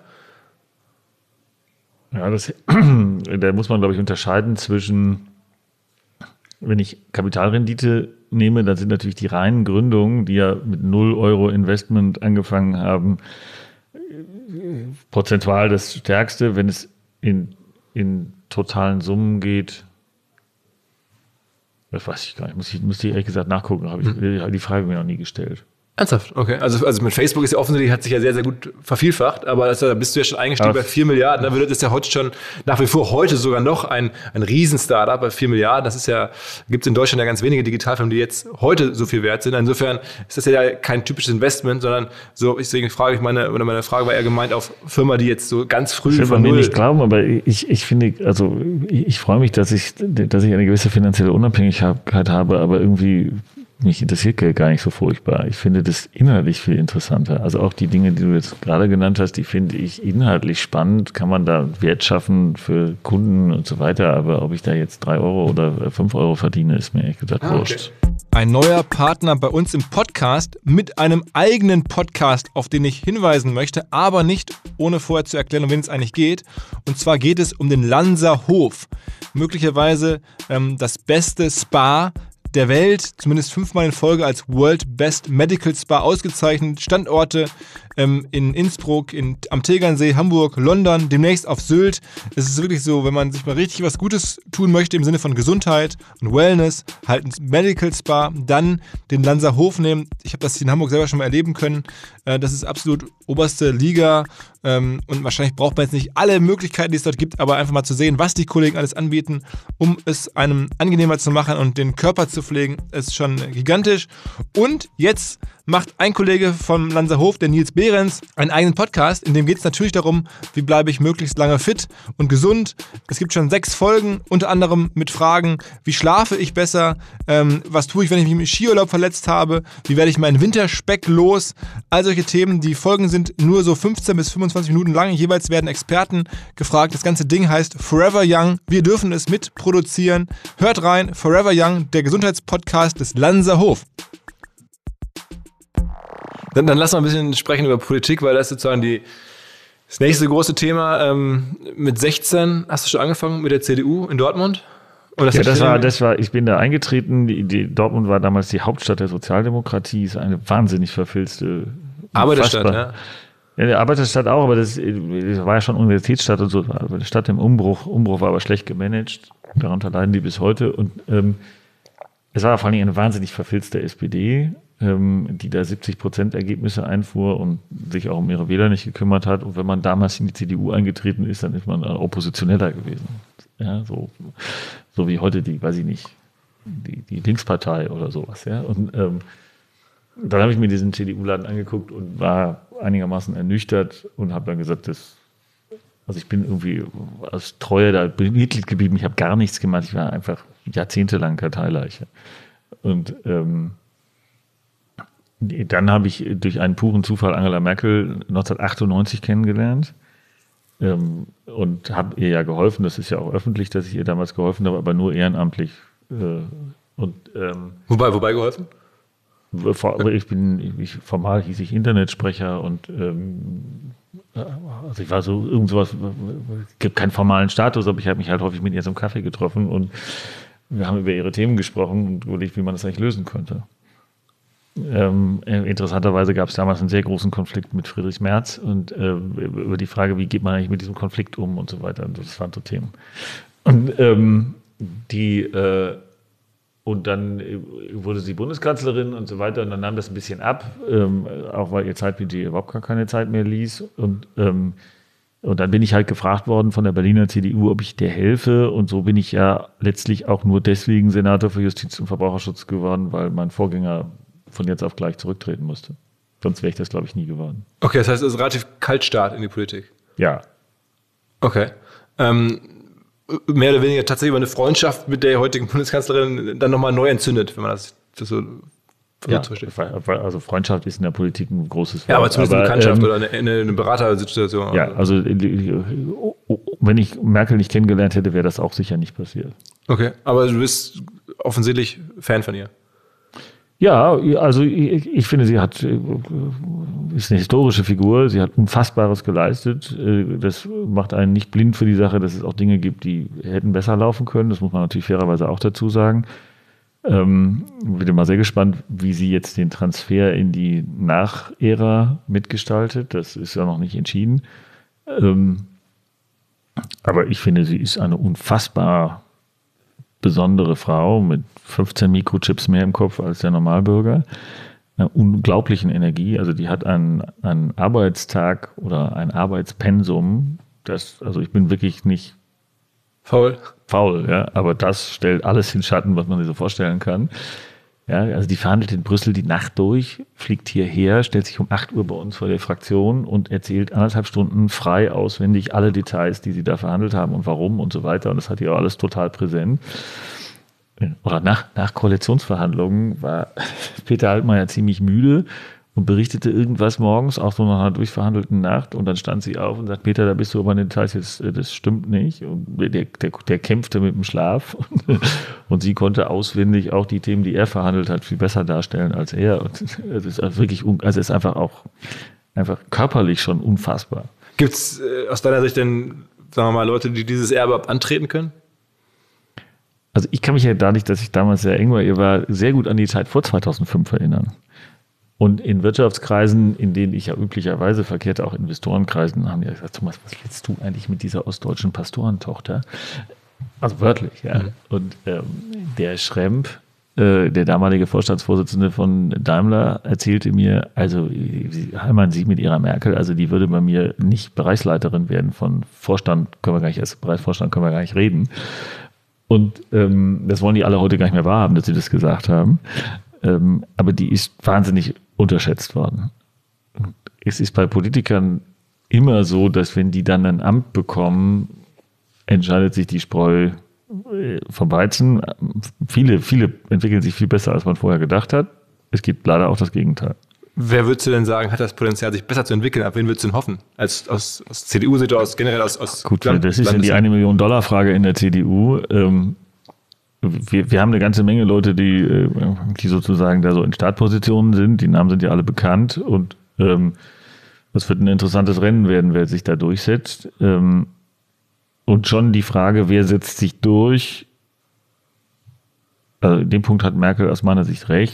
Speaker 2: Ja, das, da muss man, glaube ich, unterscheiden zwischen, wenn ich Kapitalrendite nehme, dann sind natürlich die reinen Gründungen, die ja mit null Euro Investment angefangen haben, prozentual das Stärkste. Wenn es in, in totalen Summen geht, das weiß ich gar nicht, muss ich, muss ich ehrlich gesagt nachgucken, habe ich hm. die Frage mir noch nie gestellt.
Speaker 1: Ernsthaft? Okay. Also, also mit Facebook ist ja offensichtlich, hat sich ja sehr, sehr gut vervielfacht, aber das, da bist du ja schon eingestiegen bei vier Milliarden. Da wird es ja heute schon, nach wie vor heute sogar noch ein, ein Riesen-Startup bei vier Milliarden. Das ist ja, gibt es in Deutschland ja ganz wenige Digitalfirmen, die jetzt heute so viel wert sind. Insofern ist das ja kein typisches Investment, sondern so, deswegen frage ich meine, oder meine Frage war eher gemeint auf Firma, die jetzt so ganz früh
Speaker 2: das von null... Ich will mir nicht glauben, aber ich, ich finde, also ich, ich freue mich, dass ich, dass ich eine gewisse finanzielle Unabhängigkeit habe, aber irgendwie... Mich interessiert gar nicht so furchtbar. Ich finde das inhaltlich viel interessanter. Also auch die Dinge, die du jetzt gerade genannt hast, die finde ich inhaltlich spannend. Kann man da Wert schaffen für Kunden und so weiter. Aber ob ich da jetzt drei Euro oder fünf Euro verdiene, ist mir ehrlich gesagt
Speaker 1: ah,
Speaker 2: wurscht.
Speaker 1: Okay. Ein neuer Partner bei uns im Podcast mit einem eigenen Podcast, auf den ich hinweisen möchte, aber nicht ohne vorher zu erklären, um wen es eigentlich geht. Und zwar geht es um den Lanzerhof. Möglicherweise ähm, das beste Spa der Welt, zumindest fünfmal in Folge als World Best Medical Spa ausgezeichnet. Standorte ähm, in Innsbruck, in, am Tegernsee, Hamburg, London, demnächst auf Sylt. Es ist wirklich so, wenn man sich mal richtig was Gutes tun möchte im Sinne von Gesundheit und Wellness, halt ein Medical Spa, dann den Lanzerhof nehmen. Ich habe das hier in Hamburg selber schon mal erleben können. Äh, das ist absolut oberste Liga. Ähm, und wahrscheinlich braucht man jetzt nicht alle Möglichkeiten, die es dort gibt, aber einfach mal zu sehen, was die Kollegen alles anbieten, um es einem angenehmer zu machen und den Körper zu pflegen, ist schon gigantisch. Und jetzt macht ein Kollege vom Lanzerhof, der Nils Behrens, einen eigenen Podcast, in dem geht es natürlich darum, wie bleibe ich möglichst lange fit und gesund. Es gibt schon sechs Folgen, unter anderem mit Fragen, wie schlafe ich besser, ähm, was tue ich, wenn ich mich im Skiurlaub verletzt habe, wie werde ich meinen Winterspeck los, all solche Themen. Die Folgen sind nur so fünfzehn bis fünfundzwanzig Minuten lang, jeweils werden Experten gefragt. Das ganze Ding heißt Forever Young, wir dürfen es mitproduzieren. Hört rein, Forever Young, der Gesundheitspodcast des Lanzerhof. Dann, dann lass mal ein bisschen sprechen über Politik, weil das ist sozusagen die, das nächste große Thema. Ähm, mit sechzehn hast du schon angefangen mit der C D U in Dortmund?
Speaker 2: Oder ja, das war, das war, ich bin da eingetreten. Die, die, Dortmund war damals die Hauptstadt der Sozialdemokratie, ist eine wahnsinnig verfilzte
Speaker 1: Arbeiterstadt, ja.
Speaker 2: Ja, die Arbeiterstadt auch, aber das, das war ja schon Universitätsstadt und so. Aber die Stadt im Umbruch, Umbruch war aber schlecht gemanagt. Darunter leiden die bis heute. Und ähm, es war vor allem eine wahnsinnig verfilzte S P D, ähm, die da siebzig Prozent Ergebnisse einfuhr und sich auch um ihre Wähler nicht gekümmert hat. Und wenn man damals in die C D U eingetreten ist, dann ist man Oppositioneller gewesen. Ja, so, so wie heute die, weiß ich nicht, die, die Linkspartei oder sowas. Ja. Und ähm, dann habe ich mir diesen C D U-Laden angeguckt und war einigermaßen ernüchtert und habe dann gesagt, das, also ich bin irgendwie als Treue da Mitglied geblieben, ich habe gar nichts gemacht, ich war einfach jahrzehntelang Karteileiche. Und ähm, dann habe ich durch einen puren Zufall Angela Merkel neunzehnhundertachtundneunzig kennengelernt ähm, und habe ihr ja geholfen, das ist ja auch öffentlich, dass ich ihr damals geholfen habe, aber nur ehrenamtlich äh, Und, ähm,
Speaker 1: wobei, wobei geholfen?
Speaker 2: Ich bin, ich, formal hieß ich Internetsprecher und ähm, also ich war so irgend sowas, es gibt keinen formalen Status, aber ich habe mich halt häufig mit ihr zum Kaffee getroffen und wir haben über ihre Themen gesprochen und überlegt, wie man das eigentlich lösen könnte. Ähm, interessanterweise gab es damals einen sehr großen Konflikt mit Friedrich Merz und äh, über die Frage, wie geht man eigentlich mit diesem Konflikt um und so weiter. Und das waren so Themen. Und ähm, die äh, Und dann wurde sie Bundeskanzlerin und so weiter. Und dann nahm das ein bisschen ab, ähm, auch weil ihr Zeitbudget überhaupt gar keine Zeit mehr ließ. Und, ähm, und dann bin ich halt gefragt worden von der Berliner C D U, ob ich der helfe. Und so bin ich ja letztlich auch nur deswegen Senator für Justiz und Verbraucherschutz geworden, weil mein Vorgänger von jetzt auf gleich zurücktreten musste. Sonst wäre ich das, glaube ich, nie geworden.
Speaker 1: Okay, das heißt, es ist ein relativ Kaltstart in die Politik.
Speaker 2: Ja.
Speaker 1: Okay. Ähm, mehr oder weniger tatsächlich über eine Freundschaft mit der heutigen Bundeskanzlerin dann nochmal neu entzündet, wenn man das, das so
Speaker 2: ja, zu verstehen. Also Freundschaft ist in der Politik ein großes Wort.
Speaker 1: Ja, aber zumindest
Speaker 2: aber,
Speaker 1: eine Bekanntschaft
Speaker 2: ähm,
Speaker 1: oder eine, eine, eine Beratersituation.
Speaker 2: Ja, also wenn ich Merkel nicht kennengelernt hätte, wäre das auch sicher nicht passiert.
Speaker 1: Okay, aber du bist offensichtlich Fan von ihr.
Speaker 2: Ja, also ich, ich finde, sie hat, ist eine historische Figur, sie hat Unfassbares geleistet. Das macht einen nicht blind für die Sache, dass es auch Dinge gibt, die hätten besser laufen können. Das muss man natürlich fairerweise auch dazu sagen. Ähm, bin mal sehr gespannt, wie sie jetzt den Transfer in die Nach-Ära mitgestaltet. Das ist ja noch nicht entschieden. Ähm, aber ich finde, sie ist eine unfassbar besondere Frau mit fünfzehn Mikrochips mehr im Kopf als der Normalbürger, einer unglaublichen Energie. Also die hat einen, einen Arbeitstag oder ein Arbeitspensum, das, also ich bin wirklich nicht
Speaker 1: faul,
Speaker 2: faul, ja, aber das stellt alles in Schatten, was man sich so vorstellen kann. Ja, also die verhandelt in Brüssel die Nacht durch, fliegt hierher, stellt sich um acht Uhr bei uns vor der Fraktion und erzählt anderthalb Stunden frei auswendig alle Details, die sie da verhandelt haben und warum und so weiter. Und das hat ihr auch alles total präsent. Oder nach, nach Koalitionsverhandlungen war Peter Altmaier ziemlich müde und berichtete irgendwas morgens, auch so nach einer durchverhandelten Nacht. Und dann stand sie auf und sagt, Peter, da bist du aber in den Details jetzt, das stimmt nicht. Und der, der, der kämpfte mit dem Schlaf. Und sie konnte auswendig auch die Themen, die er verhandelt hat, viel besser darstellen als er. Und es ist wirklich, also es ist einfach auch einfach körperlich schon unfassbar.
Speaker 1: Gibt es äh, aus deiner Sicht denn, sagen wir mal, Leute, die dieses Erbe antreten können?
Speaker 2: Also ich kann mich ja dadurch, dass ich damals sehr eng war, ihr war sehr gut an die Zeit vor zweitausendfünf erinnern. Und in Wirtschaftskreisen, in denen ich ja üblicherweise verkehrte, auch Investorenkreisen, haben ja gesagt, Thomas, was willst du eigentlich mit dieser ostdeutschen Pastorentochter? Also wörtlich, ja. Mhm. Und ähm, der Schremp, äh, der damalige Vorstandsvorsitzende von Daimler, erzählte mir, also Heimann, Sie mit Ihrer Merkel, also die würde bei mir nicht Bereichsleiterin werden, von Vorstand können wir gar nicht, als Bereichsvorstand können wir gar nicht reden. Und ähm, das wollen die alle heute gar nicht mehr wahrhaben, dass sie das gesagt haben. Ähm, aber die ist wahnsinnig unterschätzt worden. Und es ist bei Politikern immer so, dass wenn die dann ein Amt bekommen, entscheidet sich die Spreu vom Weizen. Viele, viele entwickeln sich viel besser, als man vorher gedacht hat. Es gibt leider auch das Gegenteil.
Speaker 1: Wer würdest du denn sagen, hat das Potenzial, sich besser zu entwickeln? Ab wen würdest du denn hoffen? Als, aus, aus C D U-Sicht oder aus, generell aus, aus
Speaker 2: Gut,
Speaker 1: Land,
Speaker 2: das ist ja
Speaker 1: Landes-
Speaker 2: die eine Million Dollar Frage in der C D U. Ähm, wir, wir haben eine ganze Menge Leute, die, die sozusagen da so in Startpositionen sind. Die Namen sind ja alle bekannt und ähm, das wird ein interessantes Rennen werden, wer sich da durchsetzt. Ähm, und schon die Frage, wer setzt sich durch? Also in dem Punkt hat Merkel aus meiner Sicht recht.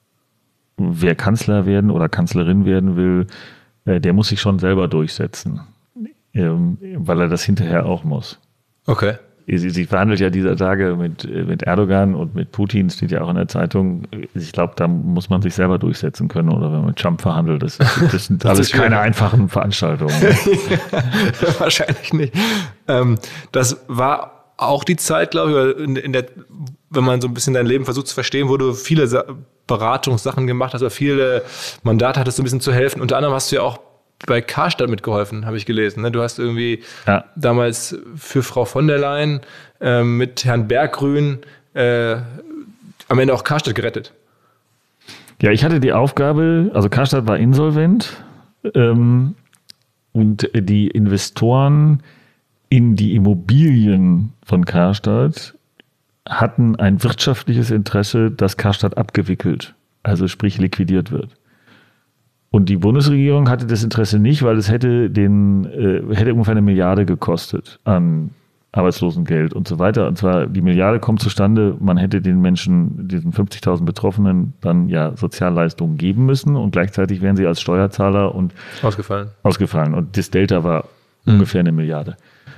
Speaker 2: Wer Kanzler werden oder Kanzlerin werden will, der muss sich schon selber durchsetzen, weil er das hinterher auch muss.
Speaker 1: Okay.
Speaker 2: Sie, sie verhandelt ja dieser Tage mit, mit Erdogan und mit Putin, steht ja auch in der Zeitung. Ich glaube, da muss man sich selber durchsetzen können. Oder wenn man mit Trump verhandelt, das, das sind alles das keine einfachen Veranstaltungen.
Speaker 1: Wahrscheinlich nicht. Ähm, das war auch die Zeit, glaube ich, in, in der, wenn man so ein bisschen dein Leben versucht zu verstehen, wo du viele Sa- Beratungssachen gemacht hast, oder viele Mandate hattest, so ein bisschen zu helfen. Unter anderem hast du ja auch bei Karstadt mitgeholfen, habe ich gelesen. Ne? Du hast irgendwie ja. damals für Frau von der Leyen äh, mit Herrn Berggrün äh, am Ende auch Karstadt gerettet.
Speaker 2: Ja, ich hatte die Aufgabe, also Karstadt war insolvent ähm, und die Investoren in die Immobilien von Karstadt hatten ein wirtschaftliches Interesse, dass Karstadt abgewickelt, also sprich liquidiert wird. Und die Bundesregierung hatte das Interesse nicht, weil es hätte den äh, hätte ungefähr eine Milliarde gekostet an Arbeitslosengeld und so weiter. Und zwar die Milliarde kommt zustande, man hätte den Menschen, diesen fünfzigtausend Betroffenen, dann ja Sozialleistungen geben müssen und gleichzeitig wären sie als Steuerzahler und
Speaker 1: ausgefallen.
Speaker 2: Ausgefallen. Und das Delta war mhm. ungefähr eine Milliarde.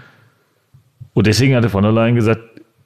Speaker 2: Und deswegen hatte von der Leyen gesagt,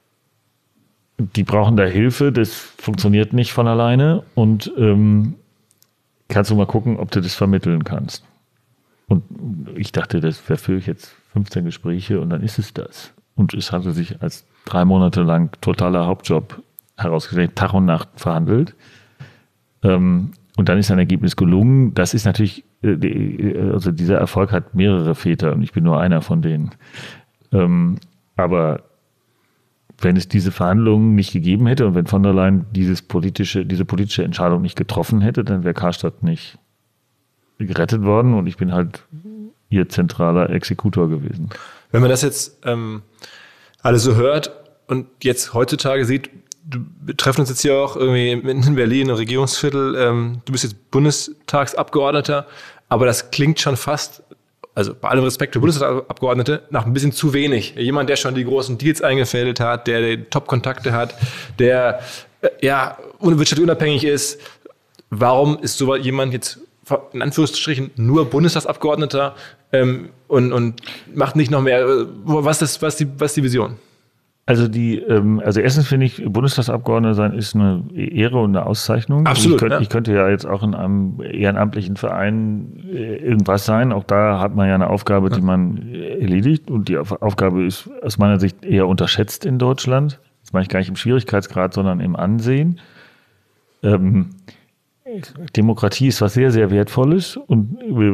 Speaker 2: die brauchen da Hilfe, das funktioniert nicht von alleine und ähm, kannst du mal gucken, ob du das vermitteln kannst. Und ich dachte, das verführe ich jetzt fünfzehn Gespräche und dann ist es das. Und es hatte sich als drei Monate lang totaler Hauptjob herausgestellt, Tag und Nacht verhandelt. Ähm, und dann ist ein Ergebnis gelungen. Das ist natürlich, also dieser Erfolg hat mehrere Väter und ich bin nur einer von denen. Ähm, aber wenn es diese Verhandlungen nicht gegeben hätte und wenn von der Leyen dieses politische, diese politische Entscheidung nicht getroffen hätte, dann wäre Karstadt nicht gerettet worden und ich bin halt ihr zentraler Exekutor gewesen.
Speaker 1: Wenn man das jetzt ähm, alles so hört und jetzt heutzutage sieht, du, wir treffen uns jetzt hier auch irgendwie in Berlin, im Regierungsviertel, ähm, du bist jetzt Bundestagsabgeordneter, aber das klingt schon fast, also bei allem Respekt für Bundestagsabgeordnete, nach ein bisschen zu wenig. Jemand, der schon die großen Deals eingefädelt hat, der die Top-Kontakte hat, der äh, ja wirtschaftlich unabhängig ist. Warum ist so jemand jetzt in Anführungsstrichen nur Bundestagsabgeordneter ähm, und, und macht nicht noch mehr? Was ist, was die, was die Vision?
Speaker 2: Also die, ähm, also erstens finde ich, Bundestagsabgeordneter sein ist eine Ehre und eine Auszeichnung.
Speaker 1: Absolut.
Speaker 2: Ich könnte,
Speaker 1: ja.
Speaker 2: ich könnte ja jetzt auch in einem ehrenamtlichen Verein irgendwas sein. Auch da hat man ja eine Aufgabe, die man erledigt. Und die Aufgabe ist aus meiner Sicht eher unterschätzt in Deutschland. Das meine ich gar nicht im Schwierigkeitsgrad, sondern im Ansehen. Ähm, Demokratie ist was sehr, sehr Wertvolles. Und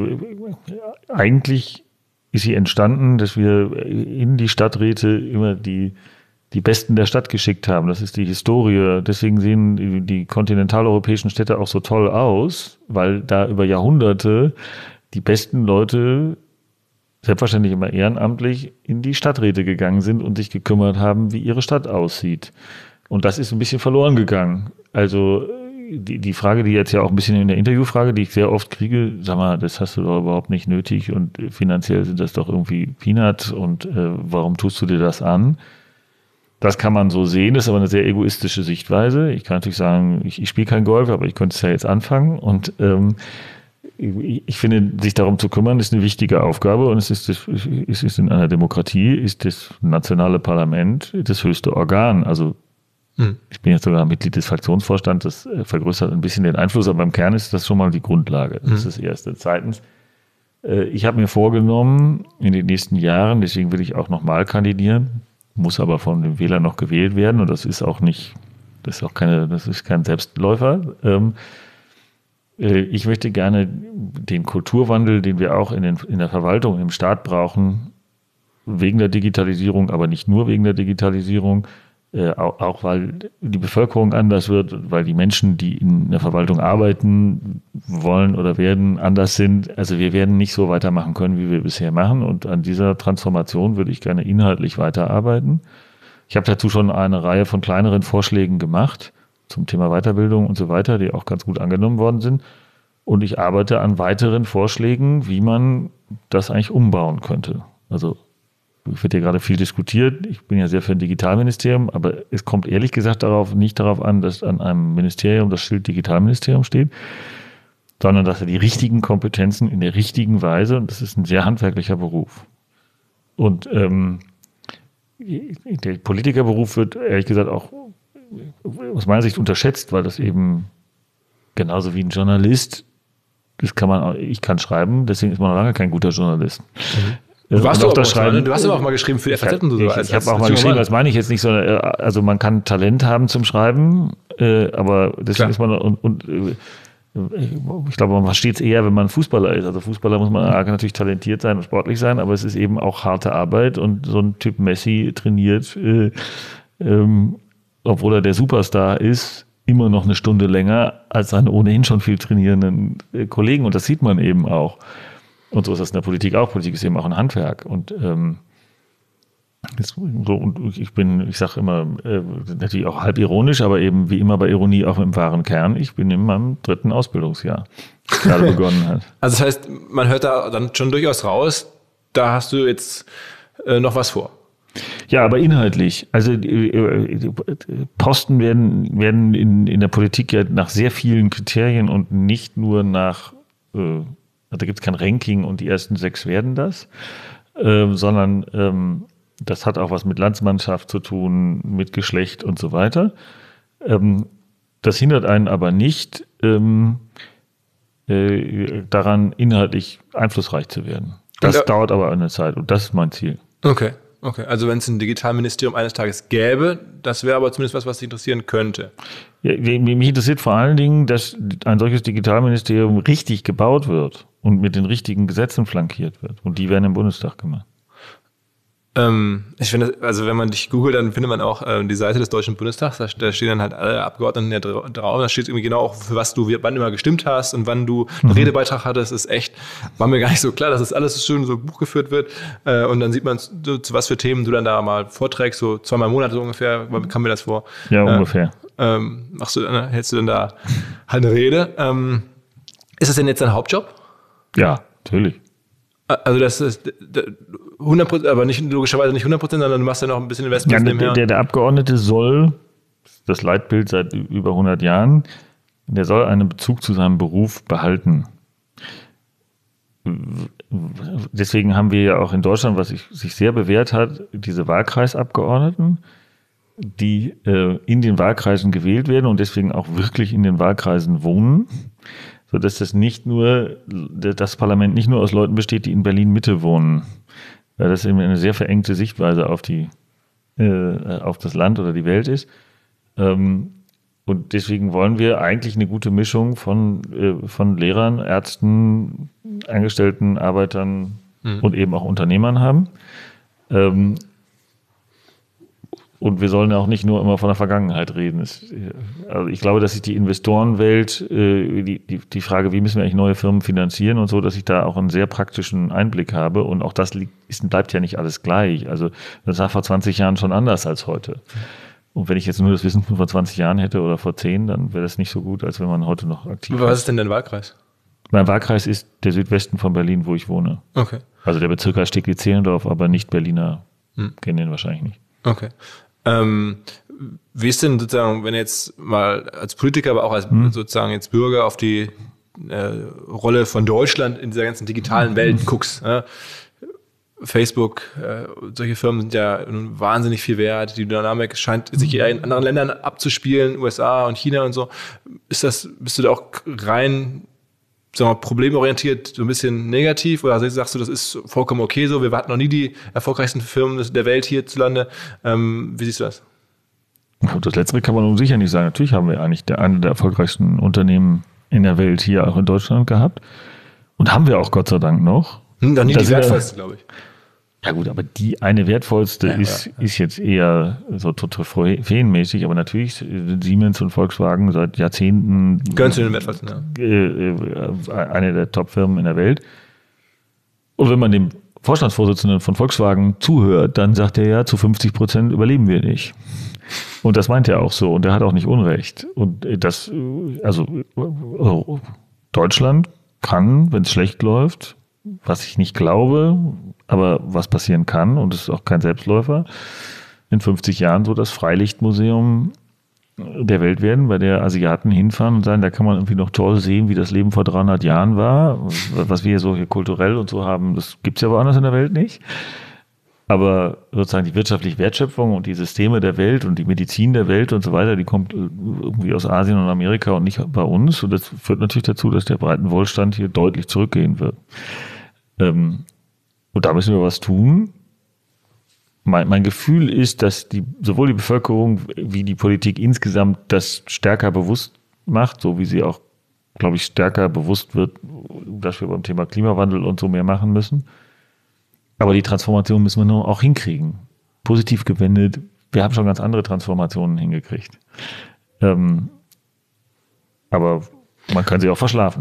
Speaker 2: eigentlich ist sie entstanden, dass wir in die Stadträte immer die die Besten der Stadt geschickt haben. Das ist die Historie. Deswegen sehen die, die kontinentaleuropäischen Städte auch so toll aus, weil da über Jahrhunderte die besten Leute, selbstverständlich immer ehrenamtlich, in die Stadträte gegangen sind und sich gekümmert haben, wie ihre Stadt aussieht. Und das ist ein bisschen verloren gegangen. Also die, die Frage, die jetzt ja auch ein bisschen in der Interviewfrage, die ich sehr oft kriege, sag mal, das hast du doch überhaupt nicht nötig und finanziell sind das doch irgendwie Peanuts und äh, warum tust du dir das an? Das kann man so sehen, das ist aber eine sehr egoistische Sichtweise. Ich kann natürlich sagen, ich, ich spiele kein Golf, aber ich könnte es ja jetzt anfangen. Und ähm, ich, ich finde, sich darum zu kümmern, ist eine wichtige Aufgabe. Und es ist, das, es ist in einer Demokratie, ist das nationale Parlament das höchste Organ. Also hm. ich bin jetzt sogar Mitglied des Fraktionsvorstands, das vergrößert ein bisschen den Einfluss, aber im Kern ist das schon mal die Grundlage. Das hm. ist das Erste. Zweitens, äh, ich habe mir vorgenommen, in den nächsten Jahren, deswegen will ich auch nochmal kandidieren, muss aber von den Wählern noch gewählt werden und das ist auch nicht, das ist auch keine, das ist kein Selbstläufer. Ähm, äh, ich möchte gerne den Kulturwandel, den wir auch in, den, in der Verwaltung, im Staat brauchen, wegen der Digitalisierung, aber nicht nur wegen der Digitalisierung, äh, auch, auch weil die Bevölkerung anders wird, weil die Menschen, die in der Verwaltung arbeiten wollen oder werden, anders sind. Also wir werden nicht so weitermachen können, wie wir bisher machen. Und an dieser Transformation würde ich gerne inhaltlich weiterarbeiten. Ich habe dazu schon eine Reihe von kleineren Vorschlägen gemacht zum Thema Weiterbildung und so weiter, die auch ganz gut angenommen worden sind. Und ich arbeite an weiteren Vorschlägen, wie man das eigentlich umbauen könnte. Also es wird ja gerade viel diskutiert. Ich bin ja sehr für ein Digitalministerium, aber es kommt ehrlich gesagt darauf nicht darauf an, dass an einem Ministerium das Schild Digitalministerium steht, sondern dass er die richtigen Kompetenzen in der richtigen Weise, und das ist ein sehr handwerklicher Beruf. Und ähm, der Politikerberuf wird ehrlich gesagt auch aus meiner Sicht unterschätzt, weil das eben genauso wie ein Journalist, das kann man, ich kann schreiben, deswegen ist man noch lange kein guter Journalist. Mhm.
Speaker 1: Du, warst du,
Speaker 2: das
Speaker 1: schreiben, du hast aber auch mal geschrieben für die F A Z und so.
Speaker 2: Ich, ich habe auch mal geschrieben, das meine ich jetzt nicht so. Also man kann Talent haben zum Schreiben, äh, aber deswegen Klar. ist man und, und äh, ich glaube, man versteht es eher, wenn man Fußballer ist. Also Fußballer muss man natürlich talentiert sein und sportlich sein, aber es ist eben auch harte Arbeit und so ein Typ Messi trainiert, äh, ähm, obwohl er der Superstar ist, immer noch eine Stunde länger als seine ohnehin schon viel trainierenden äh, Kollegen und das sieht man eben auch. Und so ist das in der Politik auch. Politik ist eben auch ein Handwerk. Und ähm, So, und ich bin, ich sage immer, äh, natürlich auch halb ironisch, aber eben wie immer bei Ironie auch im wahren Kern, ich bin in meinem dritten Ausbildungsjahr, das gerade begonnen hat.
Speaker 1: Also das heißt, man hört da dann schon durchaus raus, da hast du jetzt äh, noch was vor.
Speaker 2: Ja, aber inhaltlich. Also äh, Posten werden, werden in, in der Politik ja nach sehr vielen Kriterien und nicht nur nach, äh, da gibt es kein Ranking und die ersten sechs werden das, äh, sondern ähm, das hat auch was mit Landsmannschaft zu tun, mit Geschlecht und so weiter. Ähm, das hindert einen aber nicht, ähm, äh, daran inhaltlich einflussreich zu werden. Das ja. dauert aber eine Zeit und das ist mein Ziel.
Speaker 1: Okay, okay. Also wenn es ein Digitalministerium eines Tages gäbe, das wäre aber zumindest was, was dich interessieren könnte.
Speaker 2: Ja, mich interessiert vor allen Dingen, dass ein solches Digitalministerium richtig gebaut wird und mit den richtigen Gesetzen flankiert wird. Und die werden im Bundestag gemacht.
Speaker 1: Ähm, ich finde, also wenn man dich googelt, dann findet man auch äh, die Seite des Deutschen Bundestags, da, da stehen dann halt alle Abgeordneten ja drauf, da steht irgendwie genau auch, für was du wann immer gestimmt hast und wann du einen mhm. Redebeitrag hattest, ist echt, war mir gar nicht so klar, dass das alles schön so Buch geführt wird äh, und dann sieht man, zu, zu was für Themen du dann da mal vorträgst, so zweimal im Monat so ungefähr, kam mir das vor.
Speaker 2: Ja, äh, ungefähr.
Speaker 1: Ähm, machst du dann, hältst du dann da halt eine Rede. Ähm, ist das denn jetzt dein Hauptjob?
Speaker 2: Ja, natürlich.
Speaker 1: Also das ist hundert Prozent, aber nicht logischerweise nicht hundert Prozent, sondern du machst ja noch ein bisschen Investments
Speaker 2: ja, nebenher. Der, der Abgeordnete soll, das Leitbild seit über hundert Jahren, der soll einen Bezug zu seinem Beruf behalten. Deswegen haben wir ja auch in Deutschland, was sich, sich sehr bewährt hat, diese Wahlkreisabgeordneten, die äh, in den Wahlkreisen gewählt werden und deswegen auch wirklich in den Wahlkreisen wohnen. Sodass das nicht nur, das Parlament nicht nur aus Leuten besteht, die in Berlin-Mitte wohnen. Weil das eben eine sehr verengte Sichtweise auf die, äh, auf das Land oder die Welt ist. Ähm, und deswegen wollen wir eigentlich eine gute Mischung von, äh, von Lehrern, Ärzten, Angestellten, Arbeitern mhm. und eben auch Unternehmern haben. Ähm, Und wir sollen auch nicht nur immer von der Vergangenheit reden. Es, also ich glaube, dass sich die Investorenwelt, äh, die, die, die Frage, wie müssen wir eigentlich neue Firmen finanzieren und so, dass ich da auch einen sehr praktischen Einblick habe. Und auch das liegt, ist, bleibt ja nicht alles gleich. Also das war vor zwanzig Jahren schon anders als heute. Und wenn ich jetzt nur das Wissen von vor zwanzig Jahren hätte oder vor zehn, dann wäre das nicht so gut, als wenn man heute noch aktiv ist.
Speaker 1: Was ist denn dein Wahlkreis?
Speaker 2: Mein Wahlkreis ist der Südwesten von Berlin, wo ich wohne.
Speaker 1: Okay.
Speaker 2: Also der Bezirk heißt Steglitz-Zehlendorf, aber nicht Berliner hm. kennen den wahrscheinlich nicht.
Speaker 1: Okay. Ähm, wie ist denn sozusagen, wenn jetzt mal als Politiker, aber auch als hm. sozusagen jetzt Bürger auf die äh, Rolle von Deutschland in dieser ganzen digitalen Welt hm. guckst? Ne? Facebook, äh, solche Firmen sind ja wahnsinnig viel wert. Die Dynamik scheint sich eher in anderen Ländern abzuspielen, U S A und China und so. Ist das, bist du da auch rein, sagen wir mal, problemorientiert, so ein bisschen negativ? Oder sagst du, das ist vollkommen okay so? Wir hatten noch nie die erfolgreichsten Firmen der Welt hierzulande. Ähm, wie siehst du das?
Speaker 2: Das Letztere kann man nun sicher nicht sagen. Natürlich haben wir eigentlich der, eine der erfolgreichsten Unternehmen in der Welt hier auch in Deutschland gehabt. Und haben wir auch Gott sei Dank noch.
Speaker 1: Hm, noch nie das die wertvollste, glaube ich.
Speaker 2: Ja gut, aber die eine wertvollste ja, ist, ja, ja. ist jetzt eher so trophäenmäßig, aber natürlich sind Siemens und Volkswagen seit Jahrzehnten
Speaker 1: gehören zu den wertvollsten, ja.
Speaker 2: äh, eine der Top-Firmen in der Welt. Und wenn man dem Vorstandsvorsitzenden von Volkswagen zuhört, dann sagt er ja, zu fünfzig Prozent überleben wir nicht. Und das meint er auch so und er hat auch nicht Unrecht. Und das, also Deutschland kann, wenn es schlecht läuft, was ich nicht glaube, aber was passieren kann, und es ist auch kein Selbstläufer, in fünfzig Jahren so das Freilichtmuseum der Welt werden, bei der Asiaten hinfahren und sagen, da kann man irgendwie noch toll sehen, wie das Leben vor dreihundert Jahren war. Was wir hier so hier kulturell und so haben, das gibt es ja woanders in der Welt nicht. Aber sozusagen die wirtschaftliche Wertschöpfung und die Systeme der Welt und die Medizin der Welt und so weiter, die kommt irgendwie aus Asien und Amerika und nicht bei uns. Und das führt natürlich dazu, dass der breiten Wohlstand hier deutlich zurückgehen wird. Ähm, und da müssen wir was tun. Mein, mein Gefühl ist, dass die, sowohl die Bevölkerung wie die Politik insgesamt das stärker bewusst macht, so wie sie auch, glaube ich, stärker bewusst wird, dass wir beim Thema Klimawandel und so mehr machen müssen. Aber die Transformation müssen wir nur auch hinkriegen. Positiv gewendet. Wir haben schon ganz andere Transformationen hingekriegt. Ähm, aber man kann sie auch verschlafen.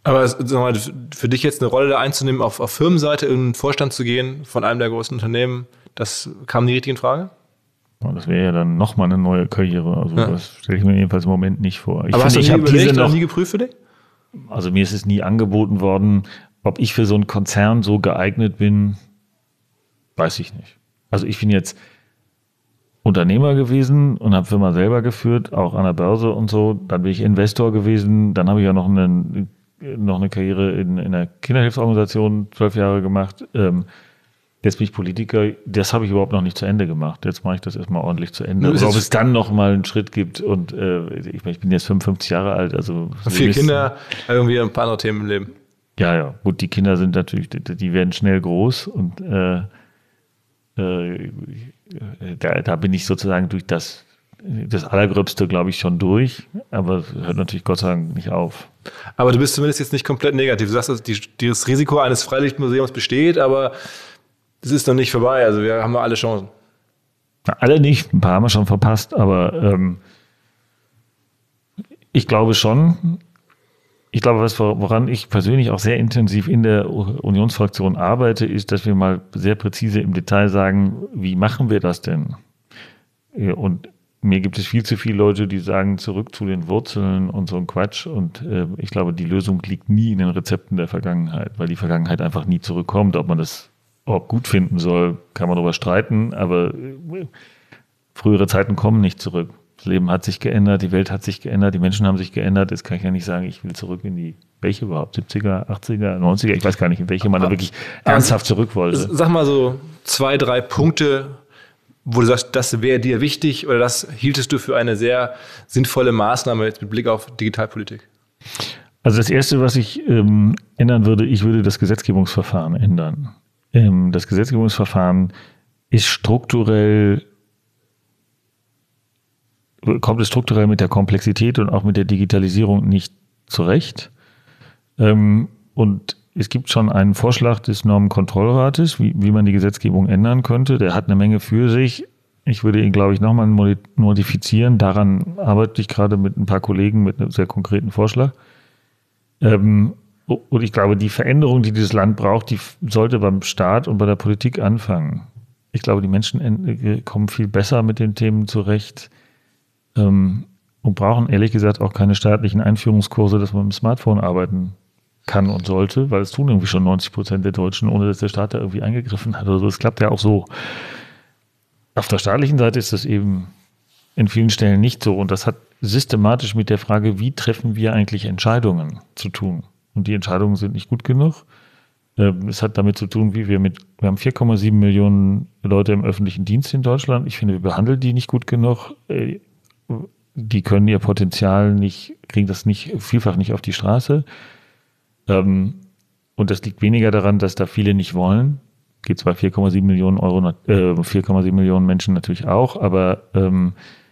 Speaker 1: Aber sag mal, für dich jetzt eine Rolle da einzunehmen, auf, auf Firmenseite in den Vorstand zu gehen von einem der großen Unternehmen, das kam nie richtig in Frage?
Speaker 2: Das wäre ja dann nochmal eine neue Karriere. Also ja. Das stelle ich mir jedenfalls im Moment nicht vor. Ich
Speaker 1: Aber
Speaker 2: finde,
Speaker 1: hast du nie überlegt oder
Speaker 2: noch,
Speaker 1: nie geprüft für dich?
Speaker 2: Also mir ist es nie angeboten worden. Ob ich für so einen Konzern so geeignet bin, weiß ich nicht. Also ich bin jetzt Unternehmer gewesen und habe Firma selber geführt, auch an der Börse und so. Dann bin ich Investor gewesen. Dann habe ich ja noch eine, noch eine Karriere in, in einer Kinderhilfsorganisation, zwölf Jahre gemacht. Ähm, Jetzt bin ich Politiker, das habe ich überhaupt noch nicht zu Ende gemacht. Jetzt mache ich das erstmal ordentlich zu Ende. Oder ob es dann noch mal einen Schritt gibt. Und äh, ich, ich bin jetzt fünfundfünfzig Jahre alt. Also
Speaker 1: vier Kinder, irgendwie ein paar andere Themen im Leben.
Speaker 2: Ja, ja. Gut, die Kinder sind natürlich, die, die werden schnell groß. Und äh, äh, da, da bin ich sozusagen durch das, das Allergröbste, glaube ich, schon durch. Aber es hört natürlich Gott sei Dank nicht auf.
Speaker 1: Aber du bist zumindest jetzt nicht komplett negativ. Du sagst, dass die, das Risiko eines Freilichtmuseums besteht, aber es ist noch nicht vorbei, also wir haben alle Chancen.
Speaker 2: Na, alle nicht, ein paar haben wir schon verpasst, aber ähm, ich glaube schon, ich glaube, was, woran ich persönlich auch sehr intensiv in der Unionsfraktion arbeite, ist, dass wir mal sehr präzise im Detail sagen, wie machen wir das denn? Und mir gibt es viel zu viele Leute, die sagen, zurück zu den Wurzeln und so ein Quatsch. Und äh, ich glaube, die Lösung liegt nie in den Rezepten der Vergangenheit, weil die Vergangenheit einfach nie zurückkommt, ob man das Ob gut finden soll, kann man darüber streiten, aber frühere Zeiten kommen nicht zurück. Das Leben hat sich geändert, die Welt hat sich geändert, die Menschen haben sich geändert. Jetzt kann ich ja nicht sagen, ich will zurück in die, welche überhaupt, siebziger, achtziger, neunziger, ich weiß gar nicht, in welche man da wirklich ernsthaft zurück wollte.
Speaker 1: Sag mal so zwei, drei Punkte, wo du sagst, das wäre dir wichtig oder das hieltest du für eine sehr sinnvolle Maßnahme jetzt mit Blick auf Digitalpolitik?
Speaker 2: Also das Erste, was ich ähm, ändern würde, ich würde das Gesetzgebungsverfahren ändern. Das Gesetzgebungsverfahren ist strukturell, kommt es strukturell mit der Komplexität und auch mit der Digitalisierung nicht zurecht. Und es gibt schon einen Vorschlag des Normenkontrollrates, wie, wie man die Gesetzgebung ändern könnte. Der hat eine Menge für sich. Ich würde ihn, glaube ich, nochmal modifizieren. Daran arbeite ich gerade mit ein paar Kollegen mit einem sehr konkreten Vorschlag. Und ich glaube, die Veränderung, die dieses Land braucht, die sollte beim Staat und bei der Politik anfangen. Ich glaube, die Menschen kommen viel besser mit den Themen zurecht ähm, und brauchen ehrlich gesagt auch keine staatlichen Einführungskurse, dass man mit dem Smartphone arbeiten kann und sollte, weil es tun irgendwie schon neunzig Prozent der Deutschen, ohne dass der Staat da irgendwie eingegriffen hat oder so. Das klappt ja auch so. Auf der staatlichen Seite ist das eben in vielen Stellen nicht so. Und das hat systematisch mit der Frage, wie treffen wir eigentlich Entscheidungen, zu tun. Und die Entscheidungen sind nicht gut genug. Es hat damit zu tun, wie wir mit, wir haben vier Komma sieben Millionen Leute im öffentlichen Dienst in Deutschland. Ich finde, wir behandeln die nicht gut genug. Die können ihr Potenzial nicht, kriegen das nicht, vielfach nicht auf die Straße. Und das liegt weniger daran, dass da viele nicht wollen. Geht zwar vier Komma sieben Millionen Euro, äh, vier Komma sieben Millionen Menschen natürlich auch, aber ähm,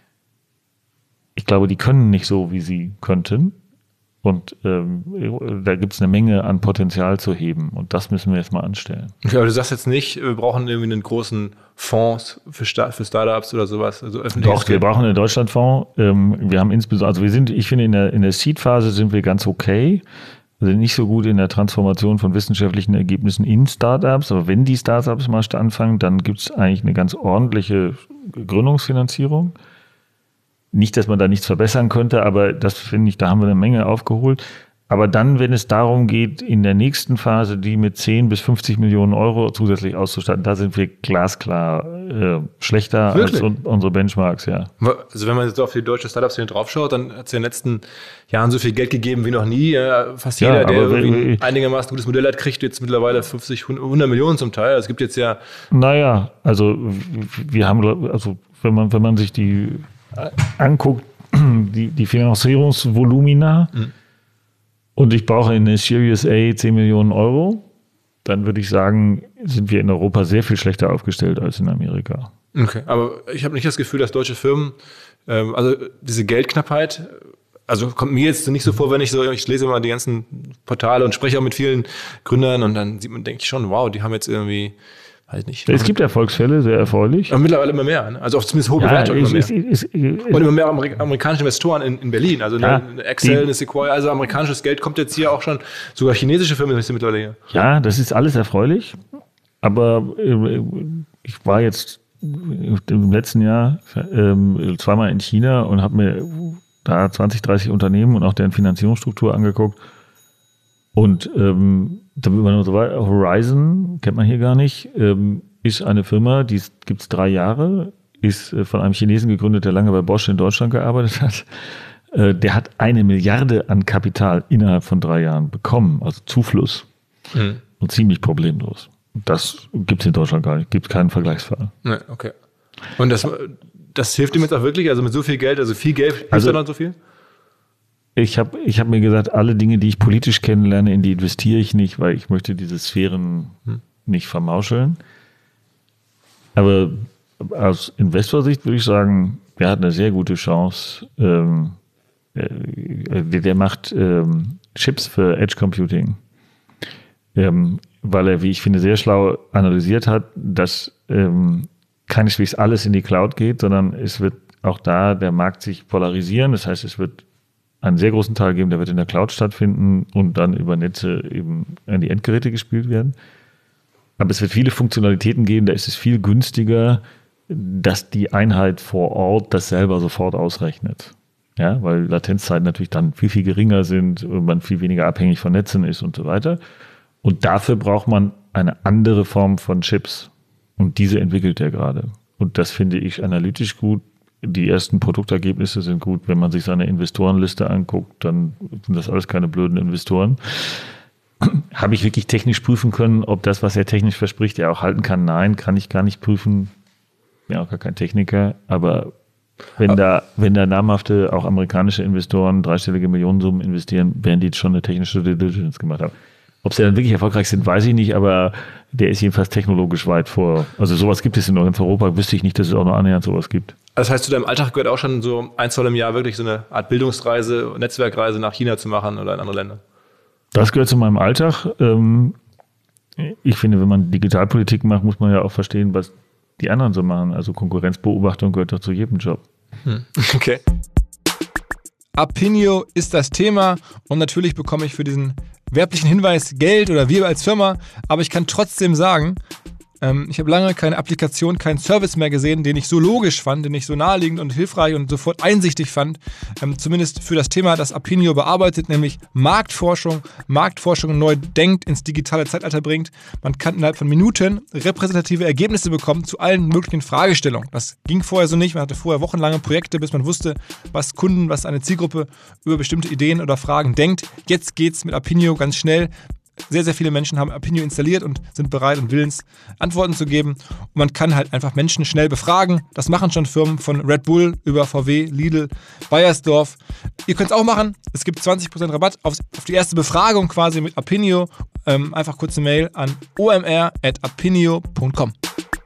Speaker 2: ich glaube, die können nicht so, wie sie könnten. Und ähm, da gibt es eine Menge an Potenzial zu heben. Und das müssen wir jetzt mal anstellen.
Speaker 1: Okay, aber du sagst jetzt nicht, wir brauchen irgendwie einen großen Fonds für, Sta- für Startups oder sowas. Also
Speaker 2: Doch, wir brauchen einen Deutschlandfonds. Ähm, wir haben insbesondere, also wir sind, ich finde, in der, in der Seed-Phase sind wir ganz okay. Wir sind nicht so gut in der Transformation von wissenschaftlichen Ergebnissen in Startups. Aber wenn die Startups mal anfangen, dann gibt es eigentlich eine ganz ordentliche Gründungsfinanzierung. Nicht, dass man da nichts verbessern könnte, aber das finde ich, da haben wir eine Menge aufgeholt. Aber dann, wenn es darum geht, in der nächsten Phase die mit zehn bis fünfzig Millionen Euro zusätzlich auszustatten, da sind wir glasklar äh, schlechter Wirklich? als un- unsere Benchmarks, ja.
Speaker 1: Also wenn man jetzt auf die deutsche Startup-Szene draufschaut, dann hat es in den letzten Jahren so viel Geld gegeben wie noch nie. Fast jeder, ja, der irgendwie ein einigermaßen gutes Modell hat, kriegt jetzt mittlerweile fünfzig, hundert Millionen zum Teil. Es gibt jetzt ja...
Speaker 2: Naja, also wir haben, also wenn man, wenn man sich die anguckt, die, die Finanzierungsvolumina, mhm. und ich brauche in der Series A zehn Millionen Euro, dann würde ich sagen, sind wir in Europa sehr viel schlechter aufgestellt als in Amerika.
Speaker 1: Okay, aber ich habe nicht das Gefühl, dass deutsche Firmen, ähm, also diese Geldknappheit, also kommt mir jetzt nicht so vor, wenn ich so, ich lese immer die ganzen Portale und spreche auch mit vielen Gründern und dann sieht man, denke ich schon, wow, die haben jetzt irgendwie weiß ich nicht.
Speaker 2: Es gibt Erfolgsfälle, sehr erfreulich.
Speaker 1: Aber mittlerweile immer mehr, ne? Also auch zumindest hohe
Speaker 2: Ja,
Speaker 1: Bewertungen immer mehr.
Speaker 2: ist, ist, ist, ist,
Speaker 1: Und immer mehr Amerik- amerikanische Investoren in, in Berlin. Also
Speaker 2: Ja,
Speaker 1: eine Excel,
Speaker 2: die-
Speaker 1: eine Sequoia, also amerikanisches Geld kommt jetzt hier auch schon, sogar chinesische Firmen sind mittlerweile hier.
Speaker 2: Ja, das ist alles erfreulich. Aber äh, ich war jetzt im letzten Jahr ähm, zweimal in China und habe mir da zwanzig, dreißig Unternehmen und auch deren Finanzierungsstruktur angeguckt. Und ähm, da wird man nur so weiter. Horizon, kennt man hier gar nicht, ähm, ist eine Firma, die gibt es drei Jahre, ist äh, von einem Chinesen gegründet, der lange bei Bosch in Deutschland gearbeitet hat. Äh, der hat eine Milliarde an Kapital innerhalb von drei Jahren bekommen, also Zufluss.
Speaker 1: Mhm.
Speaker 2: Und ziemlich problemlos. Das gibt es in Deutschland gar nicht, gibt keinen Vergleichsfall.
Speaker 1: Ne, okay. Und das, das hilft ihm jetzt auch wirklich? Also mit so viel Geld, also viel Geld, hilft
Speaker 2: Also-
Speaker 1: da dann so viel?
Speaker 2: Ich habe ich hab mir gesagt, alle Dinge, die ich politisch kennenlerne, in die investiere ich nicht, weil ich möchte diese Sphären hm. nicht vermauscheln. Aber aus Investorsicht würde ich sagen, er hat eine sehr gute Chance. Ähm, äh, der macht ähm, Chips für Edge Computing. Ähm, weil er, wie ich finde, sehr schlau analysiert hat, dass ähm, keineswegs alles in die Cloud geht, sondern es wird auch da der Markt sich polarisieren. Das heißt, es wird einen sehr großen Teil geben, der wird in der Cloud stattfinden und dann über Netze eben an die Endgeräte gespielt werden. Aber es wird viele Funktionalitäten geben, da ist es viel günstiger, dass die Einheit vor Ort das selber sofort ausrechnet. Ja, weil Latenzzeiten natürlich dann viel, viel geringer sind und man viel weniger abhängig von Netzen ist und so weiter. Und dafür braucht man eine andere Form von Chips. Und diese entwickelt er gerade. Und das finde ich analytisch gut. Die ersten Produktergebnisse sind gut. Wenn man sich seine Investorenliste anguckt, dann sind das alles keine blöden Investoren. Habe ich wirklich technisch prüfen können, ob das, was er technisch verspricht, er auch halten kann? Nein, kann ich gar nicht prüfen. Bin auch gar kein Techniker. Aber wenn da, wenn da namhafte, auch amerikanische Investoren dreistellige Millionensummen investieren, werden die jetzt schon eine technische Due Diligence gemacht haben. Ob sie dann wirklich erfolgreich sind, weiß ich nicht, aber der ist jedenfalls technologisch weit vor. Also sowas gibt es in Europa, wüsste ich nicht, dass es auch noch annähernd sowas gibt.
Speaker 1: Das heißt, zu deinem Alltag gehört auch schon so ein, zwei im Jahr wirklich so eine Art Bildungsreise, Netzwerkreise nach China zu machen oder in andere Länder?
Speaker 2: Das gehört zu meinem Alltag. Ich finde, wenn man Digitalpolitik macht, muss man ja auch verstehen, was die anderen so machen. Also Konkurrenzbeobachtung gehört doch zu jedem Job.
Speaker 1: Hm. Okay. Apinio ist das Thema und natürlich bekomme ich für diesen werblichen Hinweis Geld oder wir als Firma, aber ich kann trotzdem sagen, ähm, ich habe lange keine Applikation, keinen Service mehr gesehen, den ich so logisch fand, den ich so naheliegend und hilfreich und sofort einsichtig fand, ähm, zumindest für das Thema, das Apinio bearbeitet, nämlich Marktforschung, Marktforschung neu denkt, ins digitale Zeitalter bringt. Man kann innerhalb von Minuten repräsentative Ergebnisse bekommen zu allen möglichen Fragestellungen. Das ging vorher so nicht, man hatte vorher wochenlange Projekte, bis man wusste, was Kunden, was eine Zielgruppe über bestimmte Ideen oder Fragen denkt. Jetzt geht's mit Apinio ganz schnell. Sehr, sehr viele Menschen haben Apinio installiert und sind bereit und willens, Antworten zu geben. Und man kann halt einfach Menschen schnell befragen. Das machen schon Firmen von Red Bull über V W, Lidl, Bayersdorf. Ihr könnt es auch machen. Es gibt zwanzig Prozent Rabatt auf, auf die erste Befragung quasi mit Apinio. Ähm, einfach kurze Mail an o m r at apinio punkt com.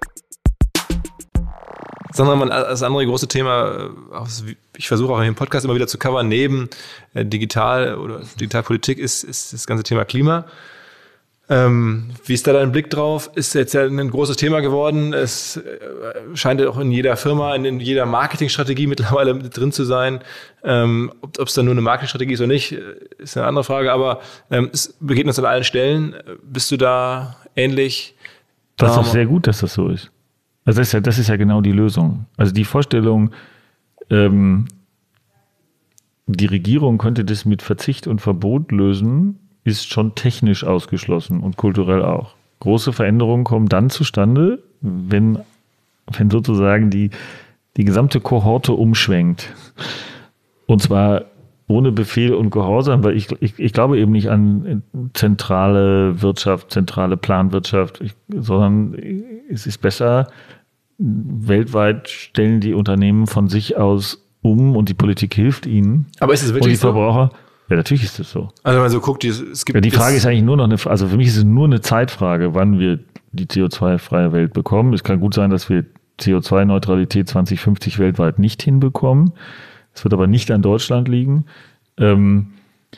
Speaker 1: Sondern das andere große Thema, ich versuche auch in dem Podcast immer wieder zu covern, neben Digital oder Digitalpolitik, ist, ist das ganze Thema Klima. Ähm, wie ist da dein Blick drauf? Ist jetzt ja ein großes Thema geworden. Es scheint auch in jeder Firma, in jeder Marketingstrategie mittlerweile mit drin zu sein. Ähm, ob es dann nur eine Marketingstrategie ist oder nicht, ist eine andere Frage. Aber ähm, es begegnet uns an allen Stellen. Bist du da ähnlich?
Speaker 2: Das ist doch sehr gut, dass das so ist. Also das ist ja, das ist ja genau die Lösung. Also die Vorstellung, ähm, die Regierung könnte das mit Verzicht und Verbot lösen, ist schon technisch ausgeschlossen und kulturell auch. Große Veränderungen kommen dann zustande, wenn, wenn sozusagen die, die gesamte Kohorte umschwenkt. Und zwar ohne Befehl und Gehorsam, weil ich, ich, ich glaube eben nicht an zentrale Wirtschaft, zentrale Planwirtschaft, ich, sondern es ist besser, weltweit stellen die Unternehmen von sich aus um und die Politik hilft ihnen.
Speaker 1: Aber ist es wirklich
Speaker 2: und die
Speaker 1: so?
Speaker 2: Verbraucher, ja, natürlich ist das so.
Speaker 1: Also wenn man so guckt, es gibt
Speaker 2: ja, die Frage ist eigentlich nur noch eine, also für mich ist es nur eine Zeitfrage, wann wir die C O zwei freie Welt bekommen. Es kann gut sein, dass wir C O zwei Neutralität zwanzig fünfzig weltweit nicht hinbekommen. Es wird aber nicht an Deutschland liegen. Und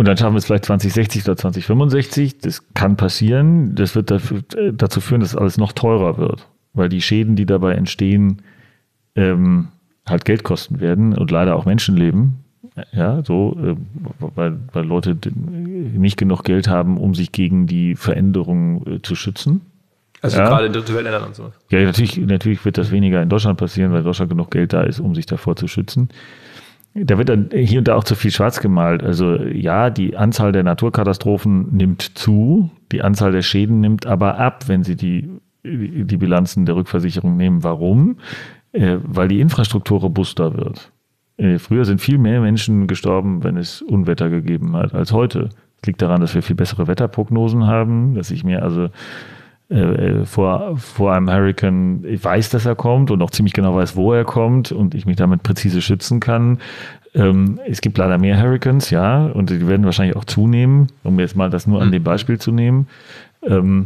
Speaker 2: Und dann schaffen wir es vielleicht zwanzig sechzig oder zwanzig fünfundsechzig. Das kann passieren. Das wird dafür, dazu führen, dass alles noch teurer wird. Weil die Schäden, die dabei entstehen, ähm, halt Geld kosten werden und leider auch Menschenleben. Ja, so, äh, weil, weil Leute nicht genug Geld haben, um sich gegen die Veränderung äh, zu schützen.
Speaker 1: Also
Speaker 2: ja.
Speaker 1: gerade in dritte Weltländern und so.
Speaker 2: Ja, natürlich, natürlich wird das weniger in Deutschland passieren, weil in Deutschland genug Geld da ist, um sich davor zu schützen. Da wird dann hier und da auch zu viel schwarz gemalt. Also ja, die Anzahl der Naturkatastrophen nimmt zu, die Anzahl der Schäden nimmt aber ab, wenn Sie die, die Bilanzen der Rückversicherung nehmen. Warum? Äh, weil die Infrastruktur robuster wird. Äh, früher sind viel mehr Menschen gestorben, wenn es Unwetter gegeben hat, als heute. Das liegt daran, dass wir viel bessere Wetterprognosen haben, dass ich mir also äh, vor, vor einem Hurrikan weiß, dass er kommt und auch ziemlich genau weiß, wo er kommt und ich mich damit präzise schützen kann. Ähm, es gibt leider mehr Hurrikans, ja, und die werden wahrscheinlich auch zunehmen, um jetzt mal das nur an dem Beispiel zu nehmen. Ähm,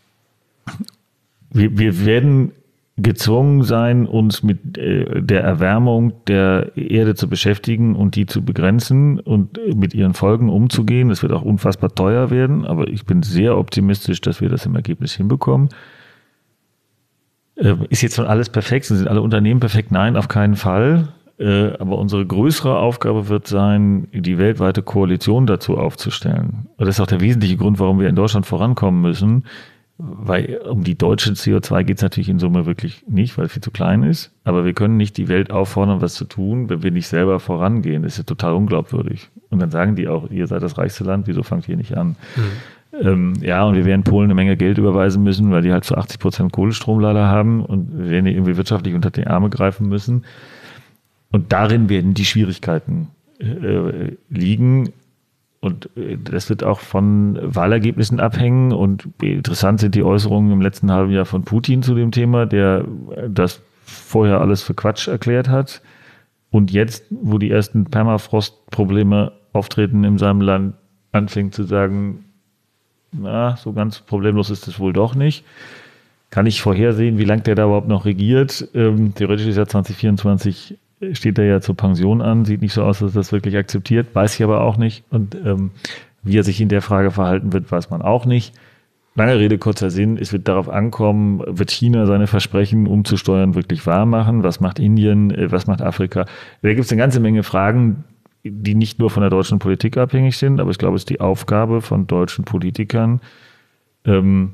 Speaker 2: wir, wir werden gezwungen sein, uns mit äh, der Erwärmung der Erde zu beschäftigen und die zu begrenzen und äh, mit ihren Folgen umzugehen. Das wird auch unfassbar teuer werden, aber ich bin sehr optimistisch, dass wir das im Ergebnis hinbekommen. Äh, ist jetzt schon alles perfekt? Sind alle Unternehmen perfekt? Nein, auf keinen Fall. Äh, aber unsere größere Aufgabe wird sein, die weltweite Koalition dazu aufzustellen. Und das ist auch der wesentliche Grund, warum wir in Deutschland vorankommen müssen. Weil um die deutsche C O zwei geht es natürlich in Summe wirklich nicht, weil es viel zu klein ist. Aber wir können nicht die Welt auffordern, was zu tun, wenn wir nicht selber vorangehen. Das ist ja total unglaubwürdig. Und dann sagen die auch, ihr seid das reichste Land, wieso fangt ihr nicht an? Mhm. Ähm, ja, und wir werden Polen eine Menge Geld überweisen müssen, weil die halt zu achtzig Prozent Kohlestrom leider haben und wir werden irgendwie wirtschaftlich unter die Arme greifen müssen. Und darin werden die Schwierigkeiten äh, liegen. Und das wird auch von Wahlergebnissen abhängen. Und interessant sind die Äußerungen im letzten halben Jahr von Putin zu dem Thema, der das vorher alles für Quatsch erklärt hat. Und jetzt, wo die ersten Permafrost-Probleme auftreten in seinem Land, anfängt zu sagen, na, so ganz problemlos ist es wohl doch nicht. Kann ich vorhersehen, wie lange der da überhaupt noch regiert. Ähm, theoretisch ist ja zwanzig vierundzwanzig steht er ja zur Pension an, sieht nicht so aus, dass er das wirklich akzeptiert, weiß ich aber auch nicht. Und ähm, wie er sich in der Frage verhalten wird, weiß man auch nicht. Lange Rede, kurzer Sinn, es wird darauf ankommen, wird China seine Versprechen umzusteuern wirklich wahr machen? Was macht Indien? Was macht Afrika? Da gibt es eine ganze Menge Fragen, die nicht nur von der deutschen Politik abhängig sind, aber ich glaube, es ist die Aufgabe von deutschen Politikern, ähm,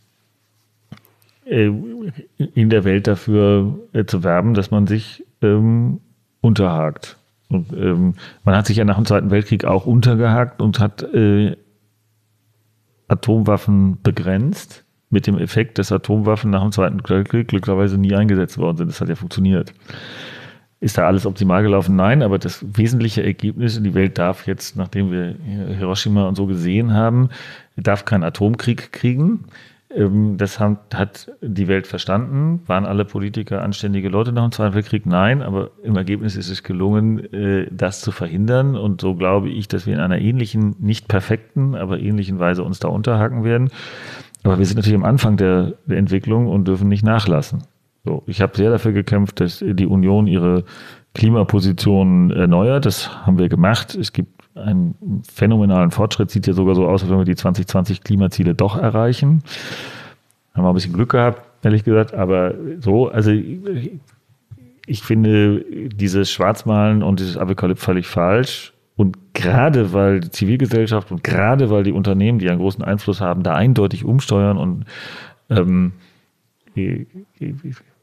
Speaker 2: in der Welt dafür äh, zu werben, dass man sich ähm, unterhakt. Und ähm, man hat sich ja nach dem Zweiten Weltkrieg auch untergehakt und hat äh, Atomwaffen begrenzt, mit dem Effekt, dass Atomwaffen nach dem Zweiten Weltkrieg glücklicherweise nie eingesetzt worden sind. Das hat ja funktioniert. Ist da alles optimal gelaufen? Nein, aber das wesentliche Ergebnis, die Welt darf jetzt, nachdem wir Hiroshima und so gesehen haben, darf keinen Atomkrieg kriegen. Das hat die Welt verstanden. Waren alle Politiker anständige Leute nach dem Zweiten Weltkrieg? Nein, aber im Ergebnis ist es gelungen, das zu verhindern. Und so glaube ich, dass wir in einer ähnlichen, nicht perfekten, aber ähnlichen Weise uns da unterhaken werden. Aber wir sind natürlich am Anfang der, der Entwicklung und dürfen nicht nachlassen. So, ich habe sehr dafür gekämpft, dass die Union ihre Klimaposition erneuert. Das haben wir gemacht. Es gibt einen phänomenalen Fortschritt. Sieht ja sogar so aus, als wenn wir die zwanzig zwanzig Klimaziele doch erreichen. Haben wir ein bisschen Glück gehabt, ehrlich gesagt. Aber so, also ich, ich finde dieses Schwarzmalen und dieses Apokalypse völlig falsch. Und gerade weil die Zivilgesellschaft und gerade weil die Unternehmen, die einen großen Einfluss haben, da eindeutig umsteuern und ähm, die, die,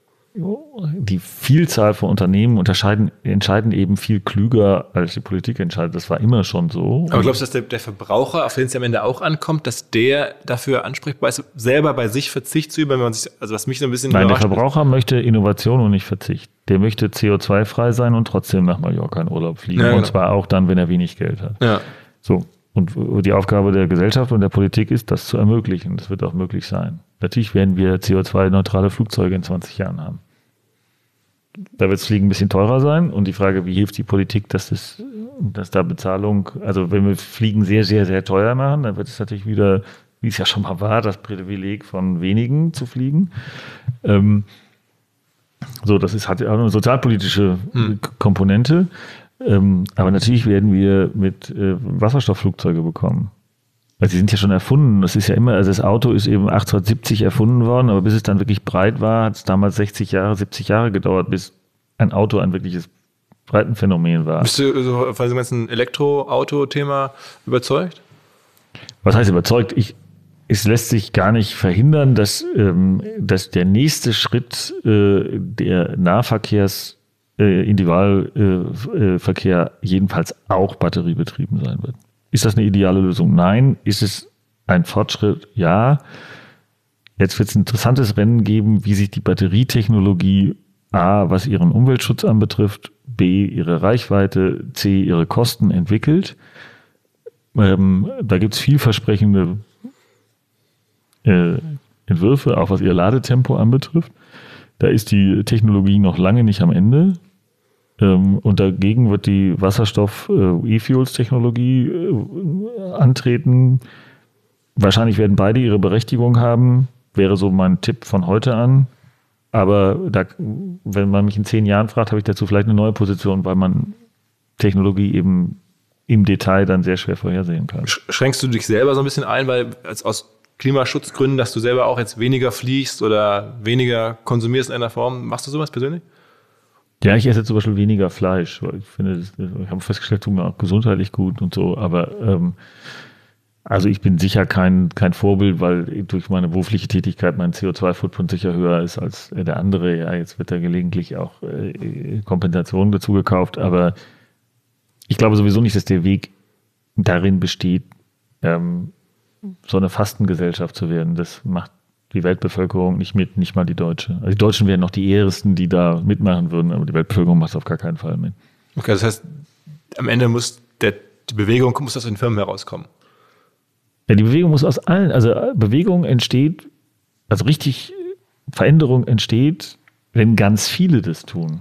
Speaker 2: die Vielzahl von Unternehmen unterscheiden, entscheiden eben viel klüger, als die Politik entscheidet. Das war immer schon so.
Speaker 1: Aber glaubst du, dass der, der Verbraucher, auf den es am Ende auch ankommt, dass der dafür ansprechbar ist, selber bei sich Verzicht zu üben, wenn man sich, also was mich so ein bisschen...
Speaker 2: Nein, der Verbraucher möchte Innovation und nicht Verzicht. Der möchte C O zwei frei sein und trotzdem nach Mallorca in Urlaub fliegen. Ja, genau. Und zwar auch dann, wenn er wenig Geld hat. Ja. So. Und die Aufgabe der Gesellschaft und der Politik ist, das zu ermöglichen. Das wird auch möglich sein. Natürlich werden wir C O zwei neutrale Flugzeuge in zwanzig Jahren haben. Da wird das Fliegen ein bisschen teurer sein. Und die Frage, wie hilft die Politik, dass, das, dass da Bezahlung, also wenn wir Fliegen sehr, sehr, sehr teuer machen, dann wird es natürlich wieder, wie es ja schon mal war, das Privileg von wenigen zu fliegen. Ähm, so, das ist, hat ja auch eine sozialpolitische hm. Komponente. Ähm, aber natürlich werden wir mit äh, Wasserstoffflugzeuge bekommen. Weil sie sind ja schon erfunden. Das ist ja immer, also das Auto ist eben achtzehnhundertsiebzig erfunden worden, aber bis es dann wirklich breit war, hat es damals sechzig Jahre, siebzig Jahre gedauert, bis ein Auto ein wirkliches Breitenphänomen war.
Speaker 1: Bist du so von dem ganzen Elektroauto-Thema überzeugt?
Speaker 2: Was heißt überzeugt? Ich, es lässt sich gar nicht verhindern, dass, ähm, dass der nächste Schritt äh, der Nahverkehrs, äh, Individualverkehr äh, jedenfalls auch batteriebetrieben sein wird. Ist das eine ideale Lösung? Nein. Ist es ein Fortschritt? Ja. Jetzt wird es ein interessantes Rennen geben, wie sich die Batterietechnologie A, was ihren Umweltschutz anbetrifft, B, ihre Reichweite, C, ihre Kosten entwickelt. Ähm, da gibt es vielversprechende äh, Entwürfe, auch was ihr Ladetempo anbetrifft. Da ist die Technologie noch lange nicht am Ende. Ähm, und dagegen wird die Wasserstoff-E-Fuels-Technologie äh, antreten. Wahrscheinlich werden beide ihre Berechtigung haben, wäre so mein Tipp von heute an. Aber da, wenn man mich in zehn Jahren fragt, habe ich dazu vielleicht eine neue Position, weil man Technologie eben im Detail dann sehr schwer vorhersehen kann.
Speaker 1: Schränkst du dich selber so ein bisschen ein, weil als, aus Klimaschutzgründen, dass du selber auch jetzt weniger fliegst oder weniger konsumierst in einer Form? Machst du sowas persönlich?
Speaker 2: Ja, ich esse jetzt zum Beispiel weniger Fleisch, weil ich finde, das, ich habe festgestellt, tut mir auch gesundheitlich gut und so, aber ähm, also ich bin sicher kein, kein Vorbild, weil durch meine berufliche Tätigkeit mein C O zwei Footprint sicher höher ist als der andere. Ja, jetzt wird da gelegentlich auch äh, Kompensation dazu gekauft, aber ich glaube sowieso nicht, dass der Weg darin besteht, ähm, so eine Fastengesellschaft zu werden. Das macht die Weltbevölkerung nicht mit, nicht mal die Deutsche. Also die Deutschen wären noch die Ersten, die da mitmachen würden, aber die Weltbevölkerung macht es auf gar keinen Fall mit.
Speaker 1: Okay, das heißt, am Ende muss der, die Bewegung muss aus den Firmen herauskommen.
Speaker 2: Ja, die Bewegung muss aus allen, also Bewegung entsteht, also richtig Veränderung entsteht, wenn ganz viele das tun.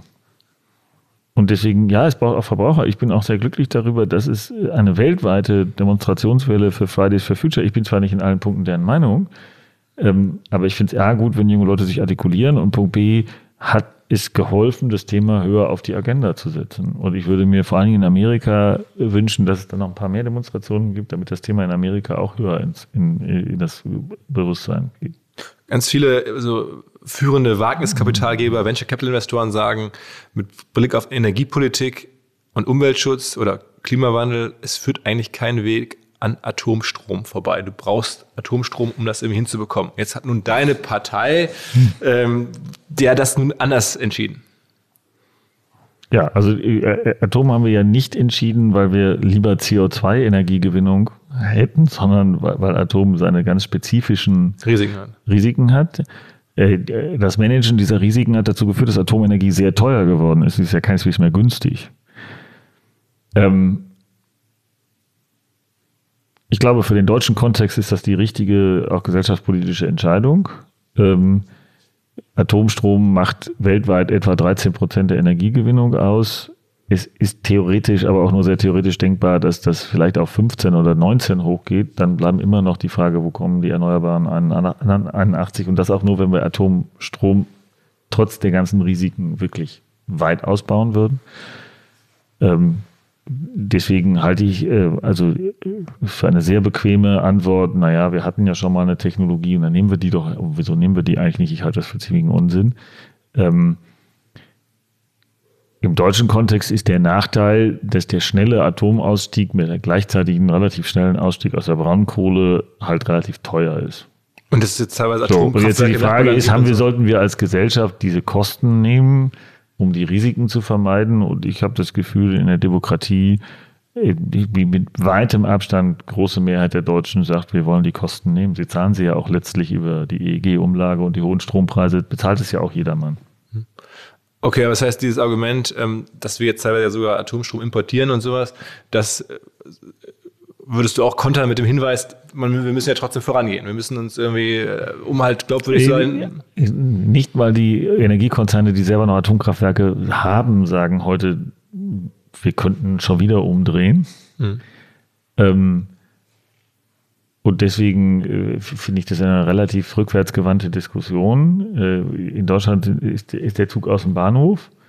Speaker 2: Und deswegen, ja, es braucht auch Verbraucher. Ich bin auch sehr glücklich darüber, dass es eine weltweite Demonstrationswelle für Fridays for Future. Ich bin zwar nicht in allen Punkten deren Meinung, ähm, aber ich finde es A, gut, wenn junge Leute sich artikulieren, und Punkt B, hat es geholfen, das Thema höher auf die Agenda zu setzen. Und ich würde mir vor allen Dingen in Amerika wünschen, dass es dann noch ein paar mehr Demonstrationen gibt, damit das Thema in Amerika auch höher ins, in, in das Bewusstsein geht.
Speaker 1: Ganz viele so führende Wagniskapitalgeber, Venture Capital Investoren sagen, mit Blick auf Energiepolitik und Umweltschutz oder Klimawandel, es führt eigentlich keinen Weg an Atomstrom vorbei. Du brauchst Atomstrom, um das irgendwie hinzubekommen. Jetzt hat nun deine Partei, ähm, der das nun anders entschieden.
Speaker 2: Ja, also äh, Atom haben wir ja nicht entschieden, weil wir lieber C O zwei Energiegewinnung hätten, sondern weil, weil Atom seine ganz spezifischen
Speaker 1: Risiken hat.
Speaker 2: Risiken hat. Äh, das Managen dieser Risiken hat dazu geführt, dass Atomenergie sehr teuer geworden ist. Sie ist ja keineswegs mehr günstig. Ähm, Ich glaube, für den deutschen Kontext ist das die richtige, auch gesellschaftspolitische Entscheidung. Ähm, Atomstrom macht weltweit etwa dreizehn Prozent der Energiegewinnung aus. Es ist theoretisch, aber auch nur sehr theoretisch denkbar, dass das vielleicht auf fünfzehn oder neunzehn hochgeht. Dann bleiben immer noch die Frage, wo kommen die Erneuerbaren an einundachtzig? Und das auch nur, wenn wir Atomstrom trotz der ganzen Risiken wirklich weit ausbauen würden. Ähm, Deswegen halte ich äh, also für eine sehr bequeme Antwort, naja, wir hatten ja schon mal eine Technologie und dann nehmen wir die doch, wieso nehmen wir die eigentlich nicht? Ich halte das für ziemlichen Unsinn. Ähm, Im deutschen Kontext ist der Nachteil, dass der schnelle Atomausstieg mit der gleichzeitigen relativ schnellen Ausstieg aus der Braunkohle halt relativ teuer ist.
Speaker 1: Und das ist jetzt teilweise
Speaker 2: so, und jetzt die Frage ist, haben wir, sollten wir als Gesellschaft diese Kosten nehmen, um die Risiken zu vermeiden? Und ich habe das Gefühl, in der Demokratie, die mit weitem Abstand große Mehrheit der Deutschen sagt, wir wollen die Kosten nehmen. Sie zahlen sie ja auch letztlich über die E E G-Umlage und die hohen Strompreise, bezahlt es ja auch jedermann.
Speaker 1: Okay, aber das heißt, dieses Argument, dass wir jetzt teilweise ja sogar Atomstrom importieren und sowas, das würdest du auch kontern mit dem Hinweis, man, wir müssen ja trotzdem vorangehen. Wir müssen uns irgendwie, um halt glaubwürdig zu sein.
Speaker 2: Nicht mal die Energiekonzerne, die selber noch Atomkraftwerke haben, sagen heute, wir könnten schon wieder umdrehen. Hm. Ähm, und deswegen äh, finde ich das eine relativ rückwärtsgewandte Diskussion. Äh, in Deutschland ist, ist der Zug aus dem Bahnhof.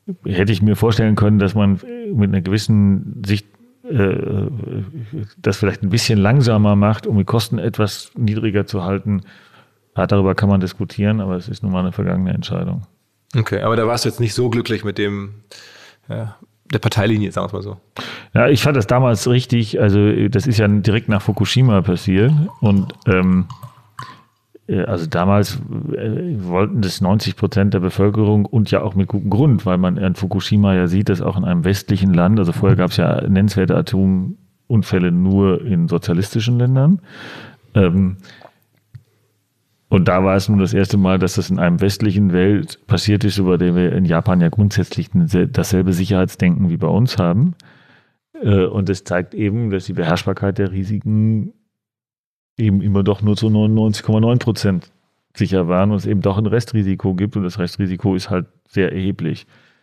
Speaker 2: hätte ich mir vorstellen können, dass man mit einer gewissen Sicht äh, das vielleicht ein bisschen langsamer macht, um die Kosten etwas niedriger zu halten. Ja, darüber kann man diskutieren, aber es ist nun mal eine vergangene Entscheidung.
Speaker 1: Okay, aber da warst du jetzt nicht so glücklich mit dem ja, der Parteilinie, sagen wir es mal so.
Speaker 2: Ja, ich fand das damals richtig, also das ist ja direkt nach Fukushima passiert und ähm, also damals wollten das neunzig Prozent der Bevölkerung und ja auch mit gutem Grund, weil man in Fukushima ja sieht, dass auch in einem westlichen Land, also vorher gab es ja nennenswerte Atomunfälle nur in sozialistischen Ländern. Ähm, und da war es nun das erste Mal, dass das in einem westlichen Welt passiert ist, über den wir in Japan ja grundsätzlich dasselbe Sicherheitsdenken wie bei uns haben. Und es zeigt eben, dass die Beherrschbarkeit der Risiken eben immer doch nur zu neunundneunzig Komma neun Prozent sicher waren und es eben doch ein Restrisiko gibt und das Restrisiko ist halt sehr erheblich.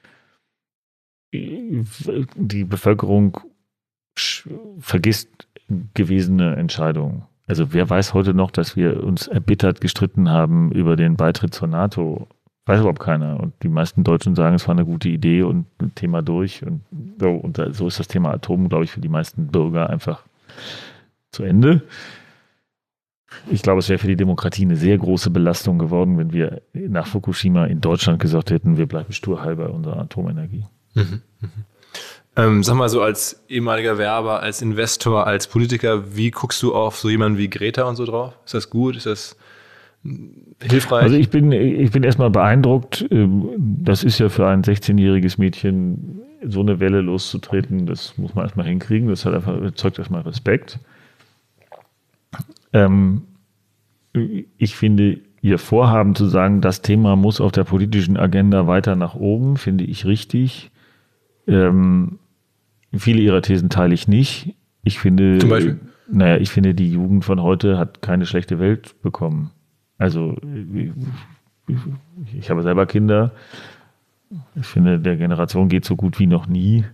Speaker 2: Die Bevölkerung vergisst gewesene Entscheidungen. Also wer weiß heute noch, dass wir uns erbittert gestritten haben über den Beitritt zur NATO? Weiß überhaupt keiner. Und die meisten Deutschen sagen, es war eine gute Idee und Thema durch. Und so, und so ist das Thema Atom, glaube ich, für die meisten Bürger einfach zu Ende. Ich glaube, es wäre für die Demokratie eine sehr große Belastung geworden, wenn wir nach Fukushima in Deutschland gesagt hätten, wir bleiben stur heil bei unserer Atomenergie.
Speaker 1: Mhm. Mhm. Ähm, sag mal so, als ehemaliger Werber, als Investor, als Politiker, wie guckst du auf so jemanden wie Greta und so drauf? Ist das gut? Ist das hilfreich?
Speaker 2: Also ich bin, ich bin erstmal beeindruckt. Das ist ja für ein sechzehnjähriges Mädchen, so eine Welle loszutreten, das muss man erstmal hinkriegen. Das hat einfach, erzeugt erstmal Respekt. Ähm, ich finde, ihr Vorhaben zu sagen, das Thema muss auf der politischen Agenda weiter nach oben, finde ich richtig. Ähm, viele ihrer Thesen teile ich nicht. Ich finde,
Speaker 1: Zum Beispiel?
Speaker 2: Naja, ich finde, die Jugend von heute hat keine schlechte Welt bekommen. Also, ich habe selber Kinder. Ich finde, der Generation geht so gut wie noch nie.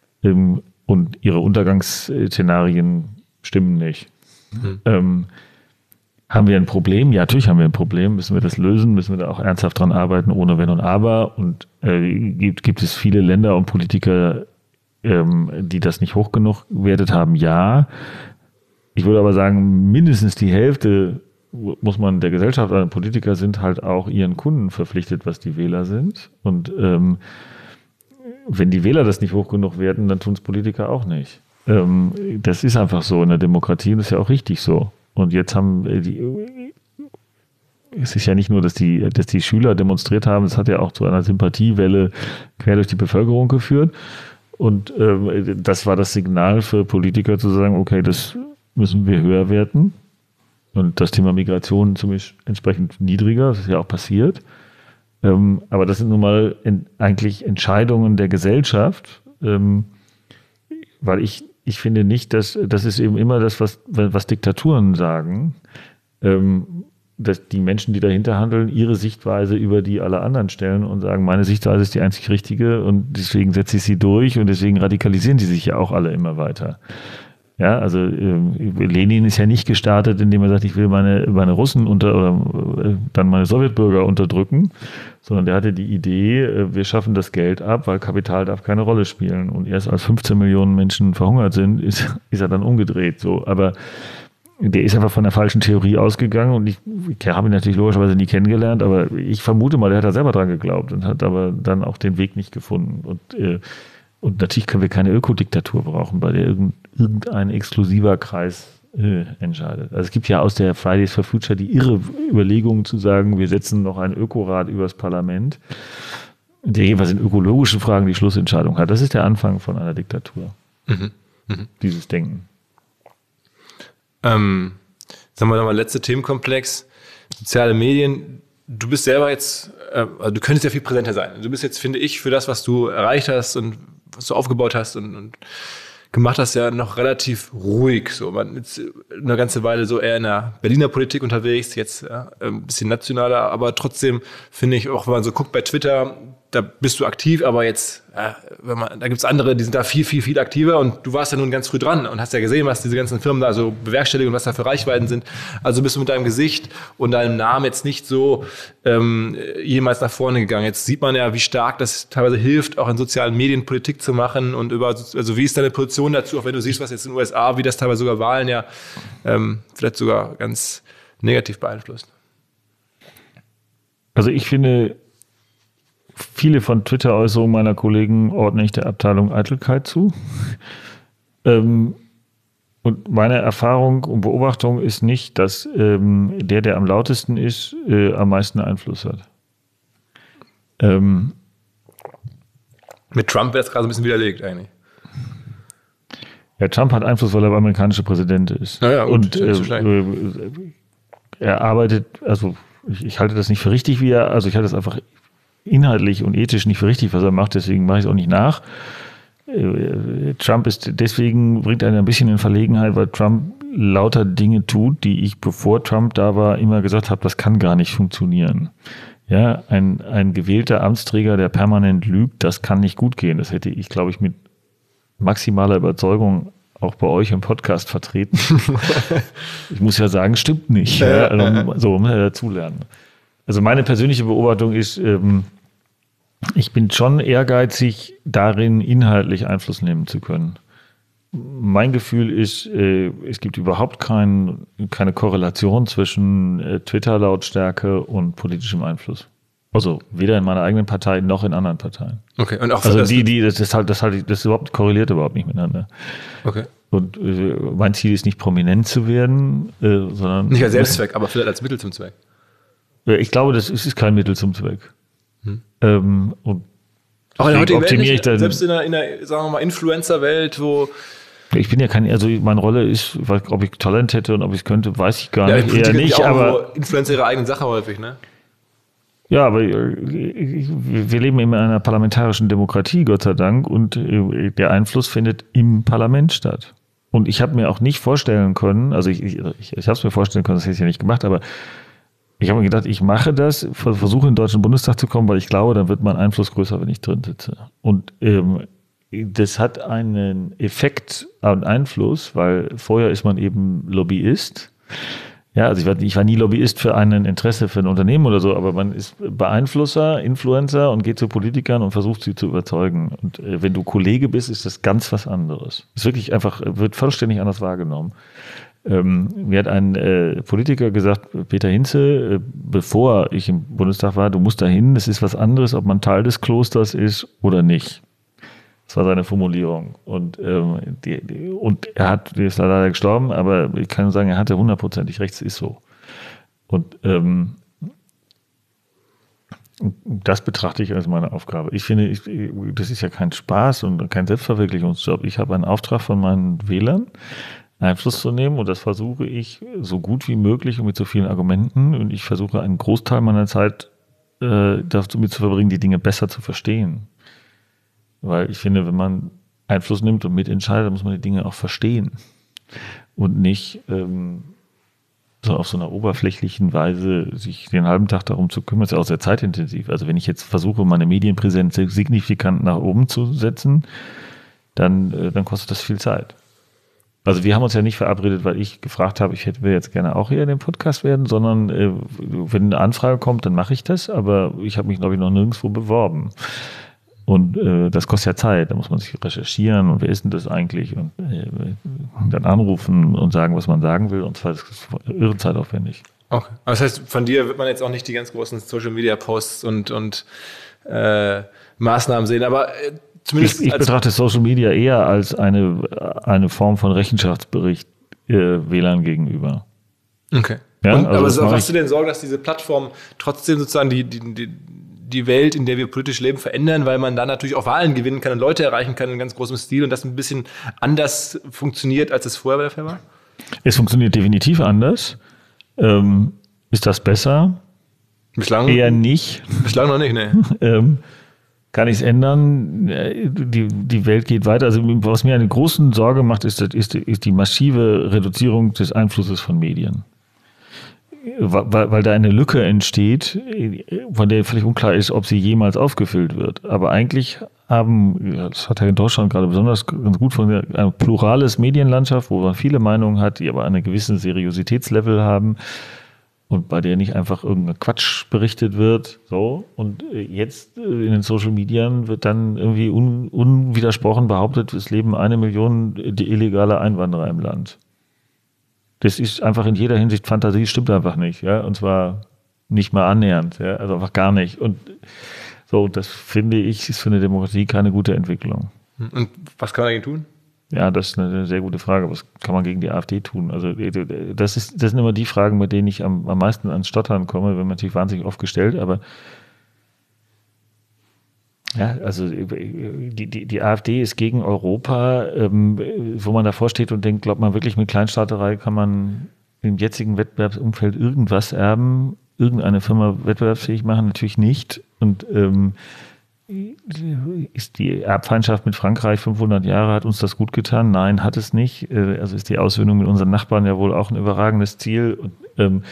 Speaker 2: Und ihre Untergangsszenarien stimmen nicht. Mhm. Ähm, haben wir ein Problem? Ja, natürlich haben wir ein Problem. Müssen wir das lösen? Müssen wir da auch ernsthaft dran arbeiten, ohne Wenn und Aber? Und äh, gibt, gibt es viele Länder und Politiker, ähm, die das nicht hoch genug gewertet haben? Ja. Ich würde aber sagen, mindestens die Hälfte muss man der Gesellschaft, also Politiker sind halt auch ihren Kunden verpflichtet, was die Wähler sind. Und ähm, wenn die Wähler das nicht hoch genug werten, dann tun es Politiker auch nicht. Ähm, das ist einfach so in der Demokratie und das ist ja auch richtig so. Und jetzt haben die, es ist ja nicht nur, dass die, dass die Schüler demonstriert haben, es hat ja auch zu einer Sympathiewelle quer durch die Bevölkerung geführt. Und ähm, das war das Signal für Politiker zu sagen, okay, das müssen wir höher werten. Und das Thema Migration zumindest entsprechend niedriger, das ist ja auch passiert. Ähm, aber das sind nun mal in, eigentlich Entscheidungen der Gesellschaft, ähm, weil ich Ich finde nicht, dass das ist eben immer das, was, was Diktaturen sagen, ähm, dass die Menschen, die dahinter handeln, ihre Sichtweise über die aller anderen stellen und sagen, meine Sichtweise ist die einzig richtige und deswegen setze ich sie durch und deswegen radikalisieren die sich ja auch alle immer weiter. Ja, also ähm, Lenin ist ja nicht gestartet, indem er sagt, ich will meine, meine Russen unter oder äh, dann meine Sowjetbürger unterdrücken, sondern der hatte die Idee, äh, wir schaffen das Geld ab, weil Kapital darf keine Rolle spielen. Und erst als fünfzehn Millionen Menschen verhungert sind, ist, ist er dann umgedreht. So, aber der ist einfach von der falschen Theorie ausgegangen und ich, ich habe ihn natürlich logischerweise nie kennengelernt, aber ich vermute mal, der hat da selber dran geglaubt und hat aber dann auch den Weg nicht gefunden. Und äh, Und natürlich können wir keine Ökodiktatur brauchen, bei der irgendein exklusiver Kreis äh, entscheidet. Also es gibt ja aus der Fridays for Future die irre Überlegung zu sagen, wir setzen noch einen Ökorat übers Parlament, der jeweils in ökologischen Fragen die Schlussentscheidung hat. Das ist der Anfang von einer Diktatur. Mhm. Mhm. Dieses Denken.
Speaker 1: Ähm, sagen wir nochmal, letzter Themenkomplex. Soziale Medien. Du bist selber jetzt, äh, also du könntest ja viel präsenter sein. Du bist jetzt, finde ich, für das, was du erreicht hast und was du aufgebaut hast und, und gemacht hast, ja noch relativ ruhig. So, man ist eine ganze Weile so eher in der Berliner Politik unterwegs, jetzt ja, ein bisschen nationaler, aber trotzdem finde ich, auch wenn man so guckt bei Twitter, da bist du aktiv, aber jetzt, äh, wenn man, da gibt es andere, die sind da viel, viel, viel aktiver und du warst ja nun ganz früh dran und hast ja gesehen, was diese ganzen Firmen da so bewerkstelligen und was da für Reichweiten sind. Also bist du mit deinem Gesicht und deinem Namen jetzt nicht so ähm, jemals nach vorne gegangen. Jetzt sieht man ja, wie stark das teilweise hilft, auch in sozialen Medien Politik zu machen und über, also wie ist deine Position dazu, auch wenn du siehst, was jetzt in den U S A, wie das teilweise sogar Wahlen ja ähm, vielleicht sogar ganz negativ beeinflusst.
Speaker 2: Also ich finde, viele von Twitter-Äußerungen meiner Kollegen ordne ich der Abteilung Eitelkeit zu. ähm, und meine Erfahrung und Beobachtung ist nicht, dass ähm, der, der am lautesten ist, äh, am meisten Einfluss hat. Ähm,
Speaker 1: Mit Trump wird das gerade ein bisschen widerlegt eigentlich.
Speaker 2: Ja, Trump hat Einfluss, weil er der amerikanische Präsident ist.
Speaker 1: Naja, gut,
Speaker 2: und äh, äh, er arbeitet, also ich, ich halte das nicht für richtig, wie er, also ich halte das einfach inhaltlich und ethisch nicht für richtig, was er macht, deswegen mache ich es auch nicht nach. Trump ist deswegen, bringt einen ein bisschen in Verlegenheit, weil Trump lauter Dinge tut, die ich, bevor Trump da war, immer gesagt habe, das kann gar nicht funktionieren. Ja, ein, ein gewählter Amtsträger, der permanent lügt, das kann nicht gut gehen. Das hätte ich, glaube ich, mit maximaler Überzeugung auch bei euch im Podcast vertreten. Ich muss ja sagen, stimmt nicht. Ja, also, so muss er dazulernen. Also meine persönliche Beobachtung ist, ähm, ich bin schon ehrgeizig darin, inhaltlich Einfluss nehmen zu können. Mein Gefühl ist, äh, es gibt überhaupt kein, keine Korrelation zwischen äh, Twitter-Lautstärke und politischem Einfluss. Also weder in meiner eigenen Partei noch in anderen Parteien.
Speaker 1: Okay. Und auch
Speaker 2: also
Speaker 1: das
Speaker 2: die, die, das ist halt, das halt, das ist überhaupt korreliert überhaupt nicht miteinander.
Speaker 1: Okay.
Speaker 2: Und äh, mein Ziel ist nicht prominent zu werden, äh, sondern
Speaker 1: nicht als Selbstzweck, aber vielleicht als Mittel zum Zweck.
Speaker 2: Ich glaube, das ist kein Mittel zum Zweck. Hm. Ähm, und
Speaker 1: auch in der heutigen Welt nicht,
Speaker 2: dann,
Speaker 1: selbst in der, in der, sagen wir mal, Influencer-Welt, wo...
Speaker 2: Ich bin ja kein, also meine Rolle ist, ob ich Talent hätte und ob ich es könnte, weiß ich gar
Speaker 1: ja,
Speaker 2: nicht. Eher nicht,
Speaker 1: auch
Speaker 2: aber
Speaker 1: Influencer ihre eigenen Sache häufig, ne?
Speaker 2: Ja, aber wir leben in einer parlamentarischen Demokratie, Gott sei Dank, und der Einfluss findet im Parlament statt. Und ich habe mir auch nicht vorstellen können, also ich, ich, ich habe es mir vorstellen können, das hätte ich ja nicht gemacht, aber ich habe mir gedacht, ich mache das, versuche in den Deutschen Bundestag zu kommen, weil ich glaube, dann wird mein Einfluss größer, wenn ich drin sitze. Und ähm, das hat einen Effekt und Einfluss, weil vorher ist man eben Lobbyist. Ja, also ich war, ich war nie Lobbyist für ein Interesse für ein Unternehmen oder so, aber man ist Beeinflusser, Influencer und geht zu Politikern und versucht sie zu überzeugen. Und äh, wenn du Kollege bist, ist das ganz was anderes. Ist wirklich einfach, wird vollständig anders wahrgenommen. Ähm, mir hat ein äh, Politiker gesagt, Peter Hinze, äh, bevor ich im Bundestag war, du musst dahin, das ist was anderes, ob man Teil des Klosters ist oder nicht. Das war seine Formulierung. Und, ähm, die, die, und er hat, der ist leider gestorben, aber ich kann nur sagen, er hatte hundertprozentig recht, es ist so. Und ähm, das betrachte ich als meine Aufgabe. Ich finde, ich, das ist ja kein Spaß und kein Selbstverwirklichungsjob. Ich habe einen Auftrag von meinen Wählern, Einfluss zu nehmen und das versuche ich so gut wie möglich und mit so vielen Argumenten und ich versuche einen Großteil meiner Zeit äh, damit zu verbringen, die Dinge besser zu verstehen. Weil ich finde, wenn man Einfluss nimmt und mitentscheidet, dann muss man die Dinge auch verstehen und nicht ähm, so auf so einer oberflächlichen Weise sich den halben Tag darum zu kümmern. Das ist ja auch sehr zeitintensiv. Also wenn ich jetzt versuche, meine Medienpräsenz signifikant nach oben zu setzen, dann, äh, dann kostet das viel Zeit. Also wir haben uns ja nicht verabredet, weil ich gefragt habe, ich hätte will jetzt gerne auch hier in dem Podcast werden, sondern äh, wenn eine Anfrage kommt, dann mache ich das, aber ich habe mich, glaube ich, noch nirgendwo beworben. Und äh, das kostet ja Zeit, da muss man sich recherchieren und wer ist denn das eigentlich und äh, dann anrufen und sagen, was man sagen will und zwar ist das irre zeitaufwendig.
Speaker 1: Okay, aber das heißt, von dir wird man jetzt auch nicht die ganz großen Social-Media-Posts und, und äh, Maßnahmen sehen, aber äh, zumindest...
Speaker 2: Ich, ich betrachte Social Media eher als eine, eine Form von Rechenschaftsbericht äh, Wählern gegenüber.
Speaker 1: Okay.
Speaker 2: Ja,
Speaker 1: und,
Speaker 2: also
Speaker 1: aber so,
Speaker 2: machst
Speaker 1: hast du denn Sorge, dass diese Plattformen trotzdem sozusagen die, die, die, die Welt, in der wir politisch leben, verändern, weil man da natürlich auch Wahlen gewinnen kann und Leute erreichen kann in ganz großem Stil und das ein bisschen anders funktioniert, als es vorher bei der Fall war?
Speaker 2: Es funktioniert definitiv anders. Ähm, ist das besser?
Speaker 1: Bislang
Speaker 2: eher nicht.
Speaker 1: Bislang noch nicht, ne.
Speaker 2: ähm, kann ich es ändern? Die, die Welt geht weiter. Also was mir eine große Sorge macht, ist, ist, ist die massive Reduzierung des Einflusses von Medien. weil, weil da eine Lücke entsteht, von der völlig unklar ist, ob sie jemals aufgefüllt wird. Aber eigentlich haben, das hat ja in Deutschland gerade besonders ganz gut funktioniert, ein plurales Medienlandschaft, wo man viele Meinungen hat, die aber einen gewissen Seriositätslevel haben und bei der nicht einfach irgendein Quatsch berichtet wird. So. Und jetzt in den Social Medien wird dann irgendwie un, unwidersprochen behauptet, es leben eine Million illegale Einwanderer im Land. Das ist einfach in jeder Hinsicht Fantasie, stimmt einfach nicht, ja, und zwar nicht mal annähernd, ja, also einfach gar nicht. Und so, das finde ich, ist für eine Demokratie keine gute Entwicklung.
Speaker 1: Und was kann man dagegen tun?
Speaker 2: Ja, das ist eine sehr gute Frage. Was kann man gegen die AfD tun? Also das ist, das sind immer die Fragen, mit denen ich am, am meisten ans Stottern komme, wenn man natürlich wahnsinnig oft gestellt, aber ja, also die, die, die AfD ist gegen Europa, ähm, wo man davor steht und denkt, glaubt man wirklich, mit Kleinstaaterei kann man im jetzigen Wettbewerbsumfeld irgendwas erben, irgendeine Firma wettbewerbsfähig machen? Natürlich nicht. Und ähm, ist die Erbfeindschaft mit Frankreich fünfhundert Jahre, hat uns das gut getan? Nein, hat es nicht. Also ist die Aussöhnung mit unseren Nachbarn ja wohl auch ein überragendes Ziel. Und, ähm,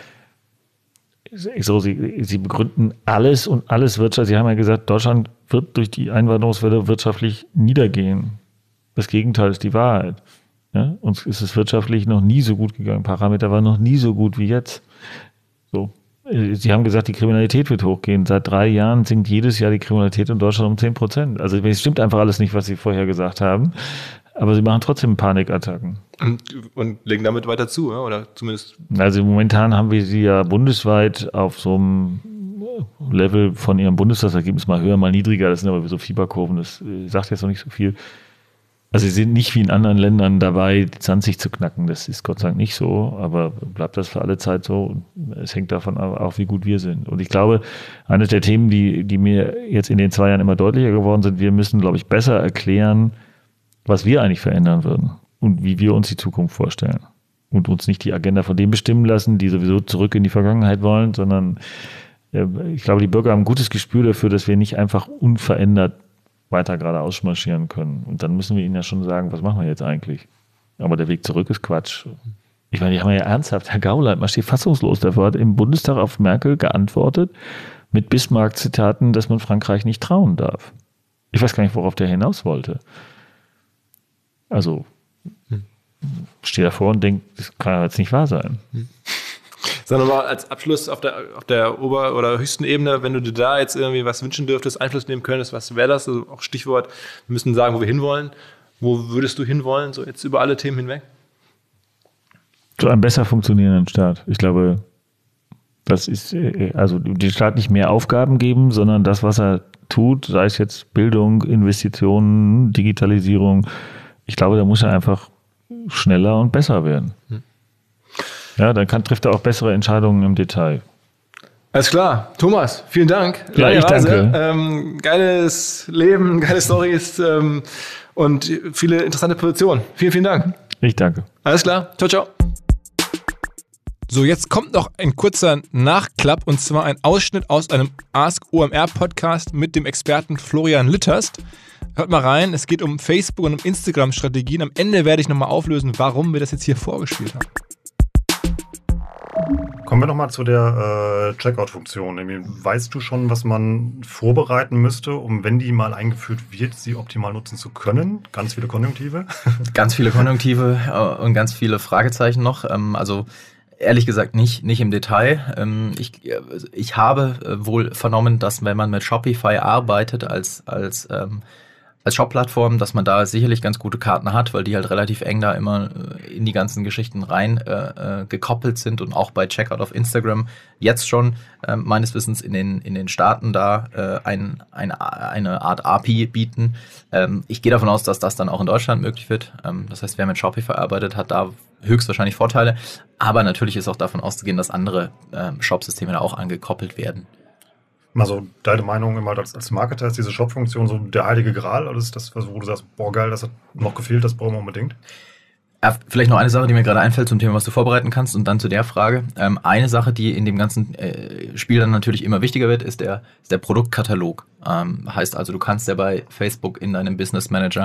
Speaker 2: So, sie, sie begründen alles und alles Wirtschaft. Sie haben ja gesagt, Deutschland wird durch die Einwanderungswelle wirtschaftlich niedergehen. Das Gegenteil ist die Wahrheit. Ja? Uns ist es wirtschaftlich noch nie so gut gegangen. Parameter waren noch nie so gut wie jetzt. So. Sie haben gesagt, die Kriminalität wird hochgehen. Seit drei Jahren sinkt jedes Jahr die Kriminalität in Deutschland um zehn Prozent. Also es stimmt einfach alles nicht, was Sie vorher gesagt haben. Aber sie machen trotzdem Panikattacken.
Speaker 1: Und, und legen damit weiter zu, oder zumindest? Also
Speaker 2: momentan haben wir sie ja bundesweit auf so einem Level von ihrem Bundestagsergebnis mal höher, mal niedriger. Das sind aber so Fieberkurven, das sagt jetzt noch nicht so viel. Also sie sind nicht wie in anderen Ländern dabei, die zwanzig zu knacken. Das ist Gott sei Dank nicht so, aber bleibt das für alle Zeit so. Es hängt davon ab, auch wie gut wir sind. Und ich glaube, eines der Themen, die, die mir jetzt in den zwei Jahren immer deutlicher geworden sind, wir müssen, glaube ich, besser erklären, was wir eigentlich verändern würden und wie wir uns die Zukunft vorstellen. Und uns nicht die Agenda von denen bestimmen lassen, die sowieso zurück in die Vergangenheit wollen, sondern äh, ich glaube, die Bürger haben ein gutes Gespür dafür, dass wir nicht einfach unverändert weiter geradeaus marschieren können. Und dann müssen wir ihnen ja schon sagen, was machen wir jetzt eigentlich? Aber der Weg zurück ist Quatsch. Ich meine, die haben ja ernsthaft, Herr Gauland marschiert fassungslos davor, hat im Bundestag auf Merkel geantwortet mit Bismarck-Zitaten, dass man Frankreich nicht trauen darf. Ich weiß gar nicht, worauf der hinaus wollte. Also, hm. stehe davor und denke, das kann jetzt nicht wahr sein.
Speaker 1: Hm. Sondern mal als Abschluss auf der, auf der Ober- oder höchsten Ebene, wenn du dir da jetzt irgendwie was wünschen dürftest, Einfluss nehmen könntest, was wäre das? Also auch Stichwort, wir müssen sagen, wo wir hinwollen. Wo würdest du hinwollen, so jetzt über alle Themen hinweg?
Speaker 2: Zu einem besser funktionierenden Staat. Ich glaube, das ist, also den Staat nicht mehr Aufgaben geben, sondern das, was er tut, sei es jetzt Bildung, Investitionen, Digitalisierung, ich glaube, da muss er einfach schneller und besser werden. Hm. Ja, dann kann, trifft er auch bessere Entscheidungen im Detail.
Speaker 1: Alles klar. Thomas, vielen Dank.
Speaker 2: Ja, ich danke.
Speaker 1: Ähm, geiles Leben, geile Storys ähm, und viele interessante Positionen. Vielen, vielen Dank.
Speaker 2: Ich danke.
Speaker 1: Alles klar. Ciao, ciao. So, jetzt kommt noch ein kurzer Nachklapp und zwar ein Ausschnitt aus einem Ask O M R Podcast mit dem Experten Florian Litterst. Hört mal rein, es geht um Facebook- und um Instagram-Strategien. Am Ende werde ich nochmal auflösen, warum wir das jetzt hier vorgespielt haben.
Speaker 4: Kommen wir nochmal zu der äh, Checkout-Funktion. Weißt du schon, was man vorbereiten müsste, um, wenn die mal eingeführt wird, sie optimal nutzen zu können? Ganz viele Konjunktive?
Speaker 5: Ganz viele Konjunktive äh, und ganz viele Fragezeichen noch. Ähm, also ehrlich gesagt nicht, nicht im Detail. Ähm, ich, ich habe äh, wohl vernommen, dass wenn man mit Shopify arbeitet als, als ähm, als Shop-Plattform, dass man da sicherlich ganz gute Karten hat, weil die halt relativ eng da immer in die ganzen Geschichten rein äh, gekoppelt sind und auch bei Checkout auf Instagram jetzt schon äh, meines Wissens in den in den Staaten da äh, ein, ein, eine Art A P I bieten. Ähm, ich gehe davon aus, dass das dann auch in Deutschland möglich wird. Ähm, das heißt, wer mit Shopify arbeitet, hat da höchstwahrscheinlich Vorteile. Aber natürlich ist auch davon auszugehen, dass andere äh, Shop-Systeme da auch angekoppelt werden.
Speaker 4: Also deine Meinung immer als, als Marketer ist diese Shop-Funktion so der heilige Gral? Oder ist das, wo du sagst, boah geil, das hat noch gefehlt, das brauchen wir unbedingt?
Speaker 5: Ja, vielleicht noch eine Sache, die mir gerade einfällt zum Thema, was du vorbereiten kannst und dann zu der Frage. Ähm, eine Sache, die in dem ganzen äh, Spiel dann natürlich immer wichtiger wird, ist der, ist der Produktkatalog. Ähm, heißt also, du kannst ja bei Facebook in deinem Business Manager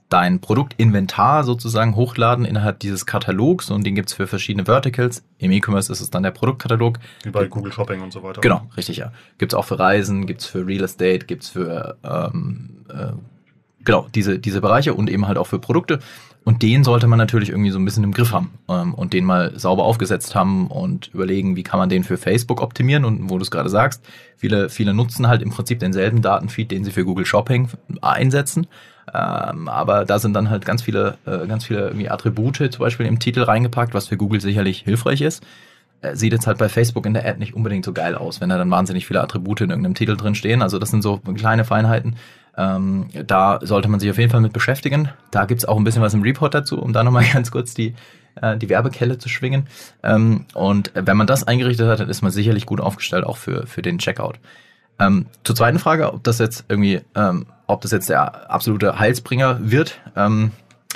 Speaker 5: dein Produktinventar sozusagen hochladen innerhalb dieses Katalogs und den gibt es für verschiedene Verticals. Im E-Commerce ist es dann der Produktkatalog.
Speaker 4: Wie bei Google Shopping und so weiter.
Speaker 5: Genau, richtig, ja. Gibt es auch für Reisen, gibt es für Real Estate, gibt es für ähm, äh, genau diese, diese Bereiche und eben halt auch für Produkte. Und den sollte man natürlich irgendwie so ein bisschen im Griff haben ähm, und den mal sauber aufgesetzt haben und überlegen, wie kann man den für Facebook optimieren. Und wo du es gerade sagst, viele, viele nutzen halt im Prinzip denselben Datenfeed, den sie für Google Shopping einsetzen. Ähm, aber da sind dann halt ganz viele, äh, ganz viele irgendwie Attribute zum Beispiel im Titel reingepackt, was für Google sicherlich hilfreich ist. Äh, sieht jetzt halt bei Facebook in der Ad nicht unbedingt so geil aus, wenn da dann wahnsinnig viele Attribute in irgendeinem Titel drin stehen. Also das sind so kleine Feinheiten. Ähm, da sollte man sich auf jeden Fall mit beschäftigen. Da gibt's auch ein bisschen was im Report dazu, um da nochmal ganz kurz die, äh, die Werbekelle zu schwingen. Ähm, und wenn man das eingerichtet hat, dann ist man sicherlich gut aufgestellt, auch für, für den Checkout. Ähm, zur zweiten Frage, ob das jetzt irgendwie, ähm, ob das jetzt der absolute Heilsbringer wird. Ähm,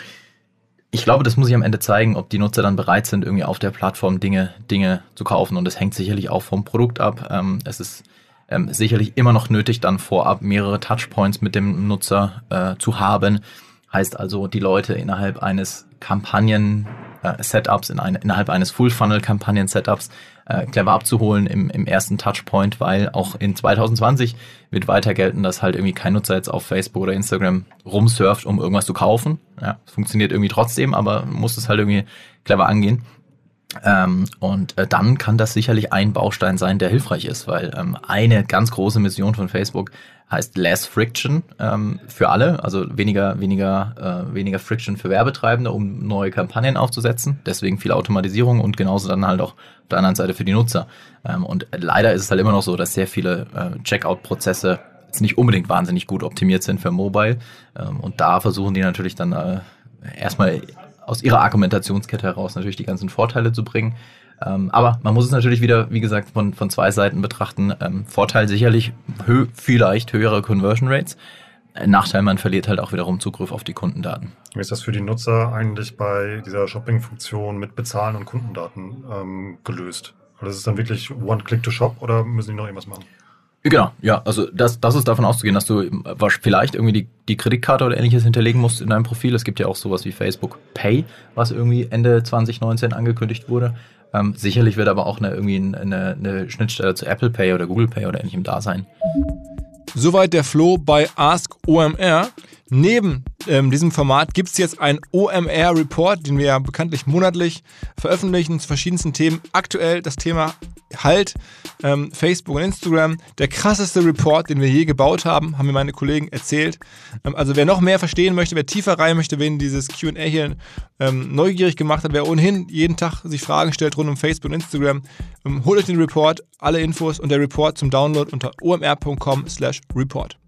Speaker 5: ich glaube, das muss sich am Ende zeigen, ob die Nutzer dann bereit sind, irgendwie auf der Plattform Dinge, Dinge zu kaufen. Und das hängt sicherlich auch vom Produkt ab. Ähm, es ist ähm, sicherlich immer noch nötig, dann vorab mehrere Touchpoints mit dem Nutzer äh, zu haben. Heißt also, die Leute innerhalb eines Kampagnen-Setups, in eine, innerhalb eines Full-Funnel-Kampagnen-Setups äh, clever abzuholen im, im ersten Touchpoint, weil auch in zwanzig zwanzig wird weiter gelten, dass halt irgendwie kein Nutzer jetzt auf Facebook oder Instagram rumsurft, um irgendwas zu kaufen. Ja, es funktioniert irgendwie trotzdem, aber man muss es halt irgendwie clever angehen. Ähm, und äh, dann kann das sicherlich ein Baustein sein, der hilfreich ist, weil ähm, eine ganz große Mission von Facebook heißt Less Friction ähm, für alle, also weniger weniger äh, weniger Friction für Werbetreibende, um neue Kampagnen aufzusetzen. Deswegen viel Automatisierung und genauso dann halt auch auf der anderen Seite für die Nutzer. Ähm, und leider ist es halt immer noch so, dass sehr viele äh, Checkout-Prozesse jetzt nicht unbedingt wahnsinnig gut optimiert sind für Mobile. Ähm, und da versuchen die natürlich dann äh, erstmal aus ihrer Argumentationskette heraus natürlich die ganzen Vorteile zu bringen. Ähm, aber man muss es natürlich wieder, wie gesagt, von, von zwei Seiten betrachten. Ähm, Vorteil sicherlich hö- vielleicht höhere Conversion Rates. Äh, Nachteil, man verliert halt auch wiederum Zugriff auf die Kundendaten.
Speaker 4: Wie ist das für die Nutzer eigentlich bei dieser Shopping-Funktion mit Bezahlen und Kundendaten ähm, gelöst? Also ist es dann wirklich One-Click-to-Shop oder müssen die noch irgendwas machen?
Speaker 5: Genau, ja, also das, das ist davon auszugehen, dass du vielleicht irgendwie die, die Kreditkarte oder ähnliches hinterlegen musst in deinem Profil. Es gibt ja auch sowas wie Facebook Pay, was irgendwie Ende zwanzig neunzehn angekündigt wurde. Ähm, sicherlich wird aber auch eine, irgendwie eine, eine Schnittstelle zu Apple Pay oder Google Pay oder ähnlichem da sein.
Speaker 1: Soweit der Flo bei Ask O M R. Neben ähm, diesem Format gibt es jetzt einen O M R-Report, den wir ja bekanntlich monatlich veröffentlichen zu verschiedensten Themen. Aktuell das Thema Halt, ähm, Facebook und Instagram. Der krasseste Report, den wir je gebaut haben, haben mir meine Kollegen erzählt. Ähm, also wer noch mehr verstehen möchte, wer tiefer rein möchte, wen dieses Q and A hier ähm, neugierig gemacht hat, wer ohnehin jeden Tag sich Fragen stellt rund um Facebook und Instagram, ähm, holt euch den Report, alle Infos und der Report zum Download unter omr punkt com slash report.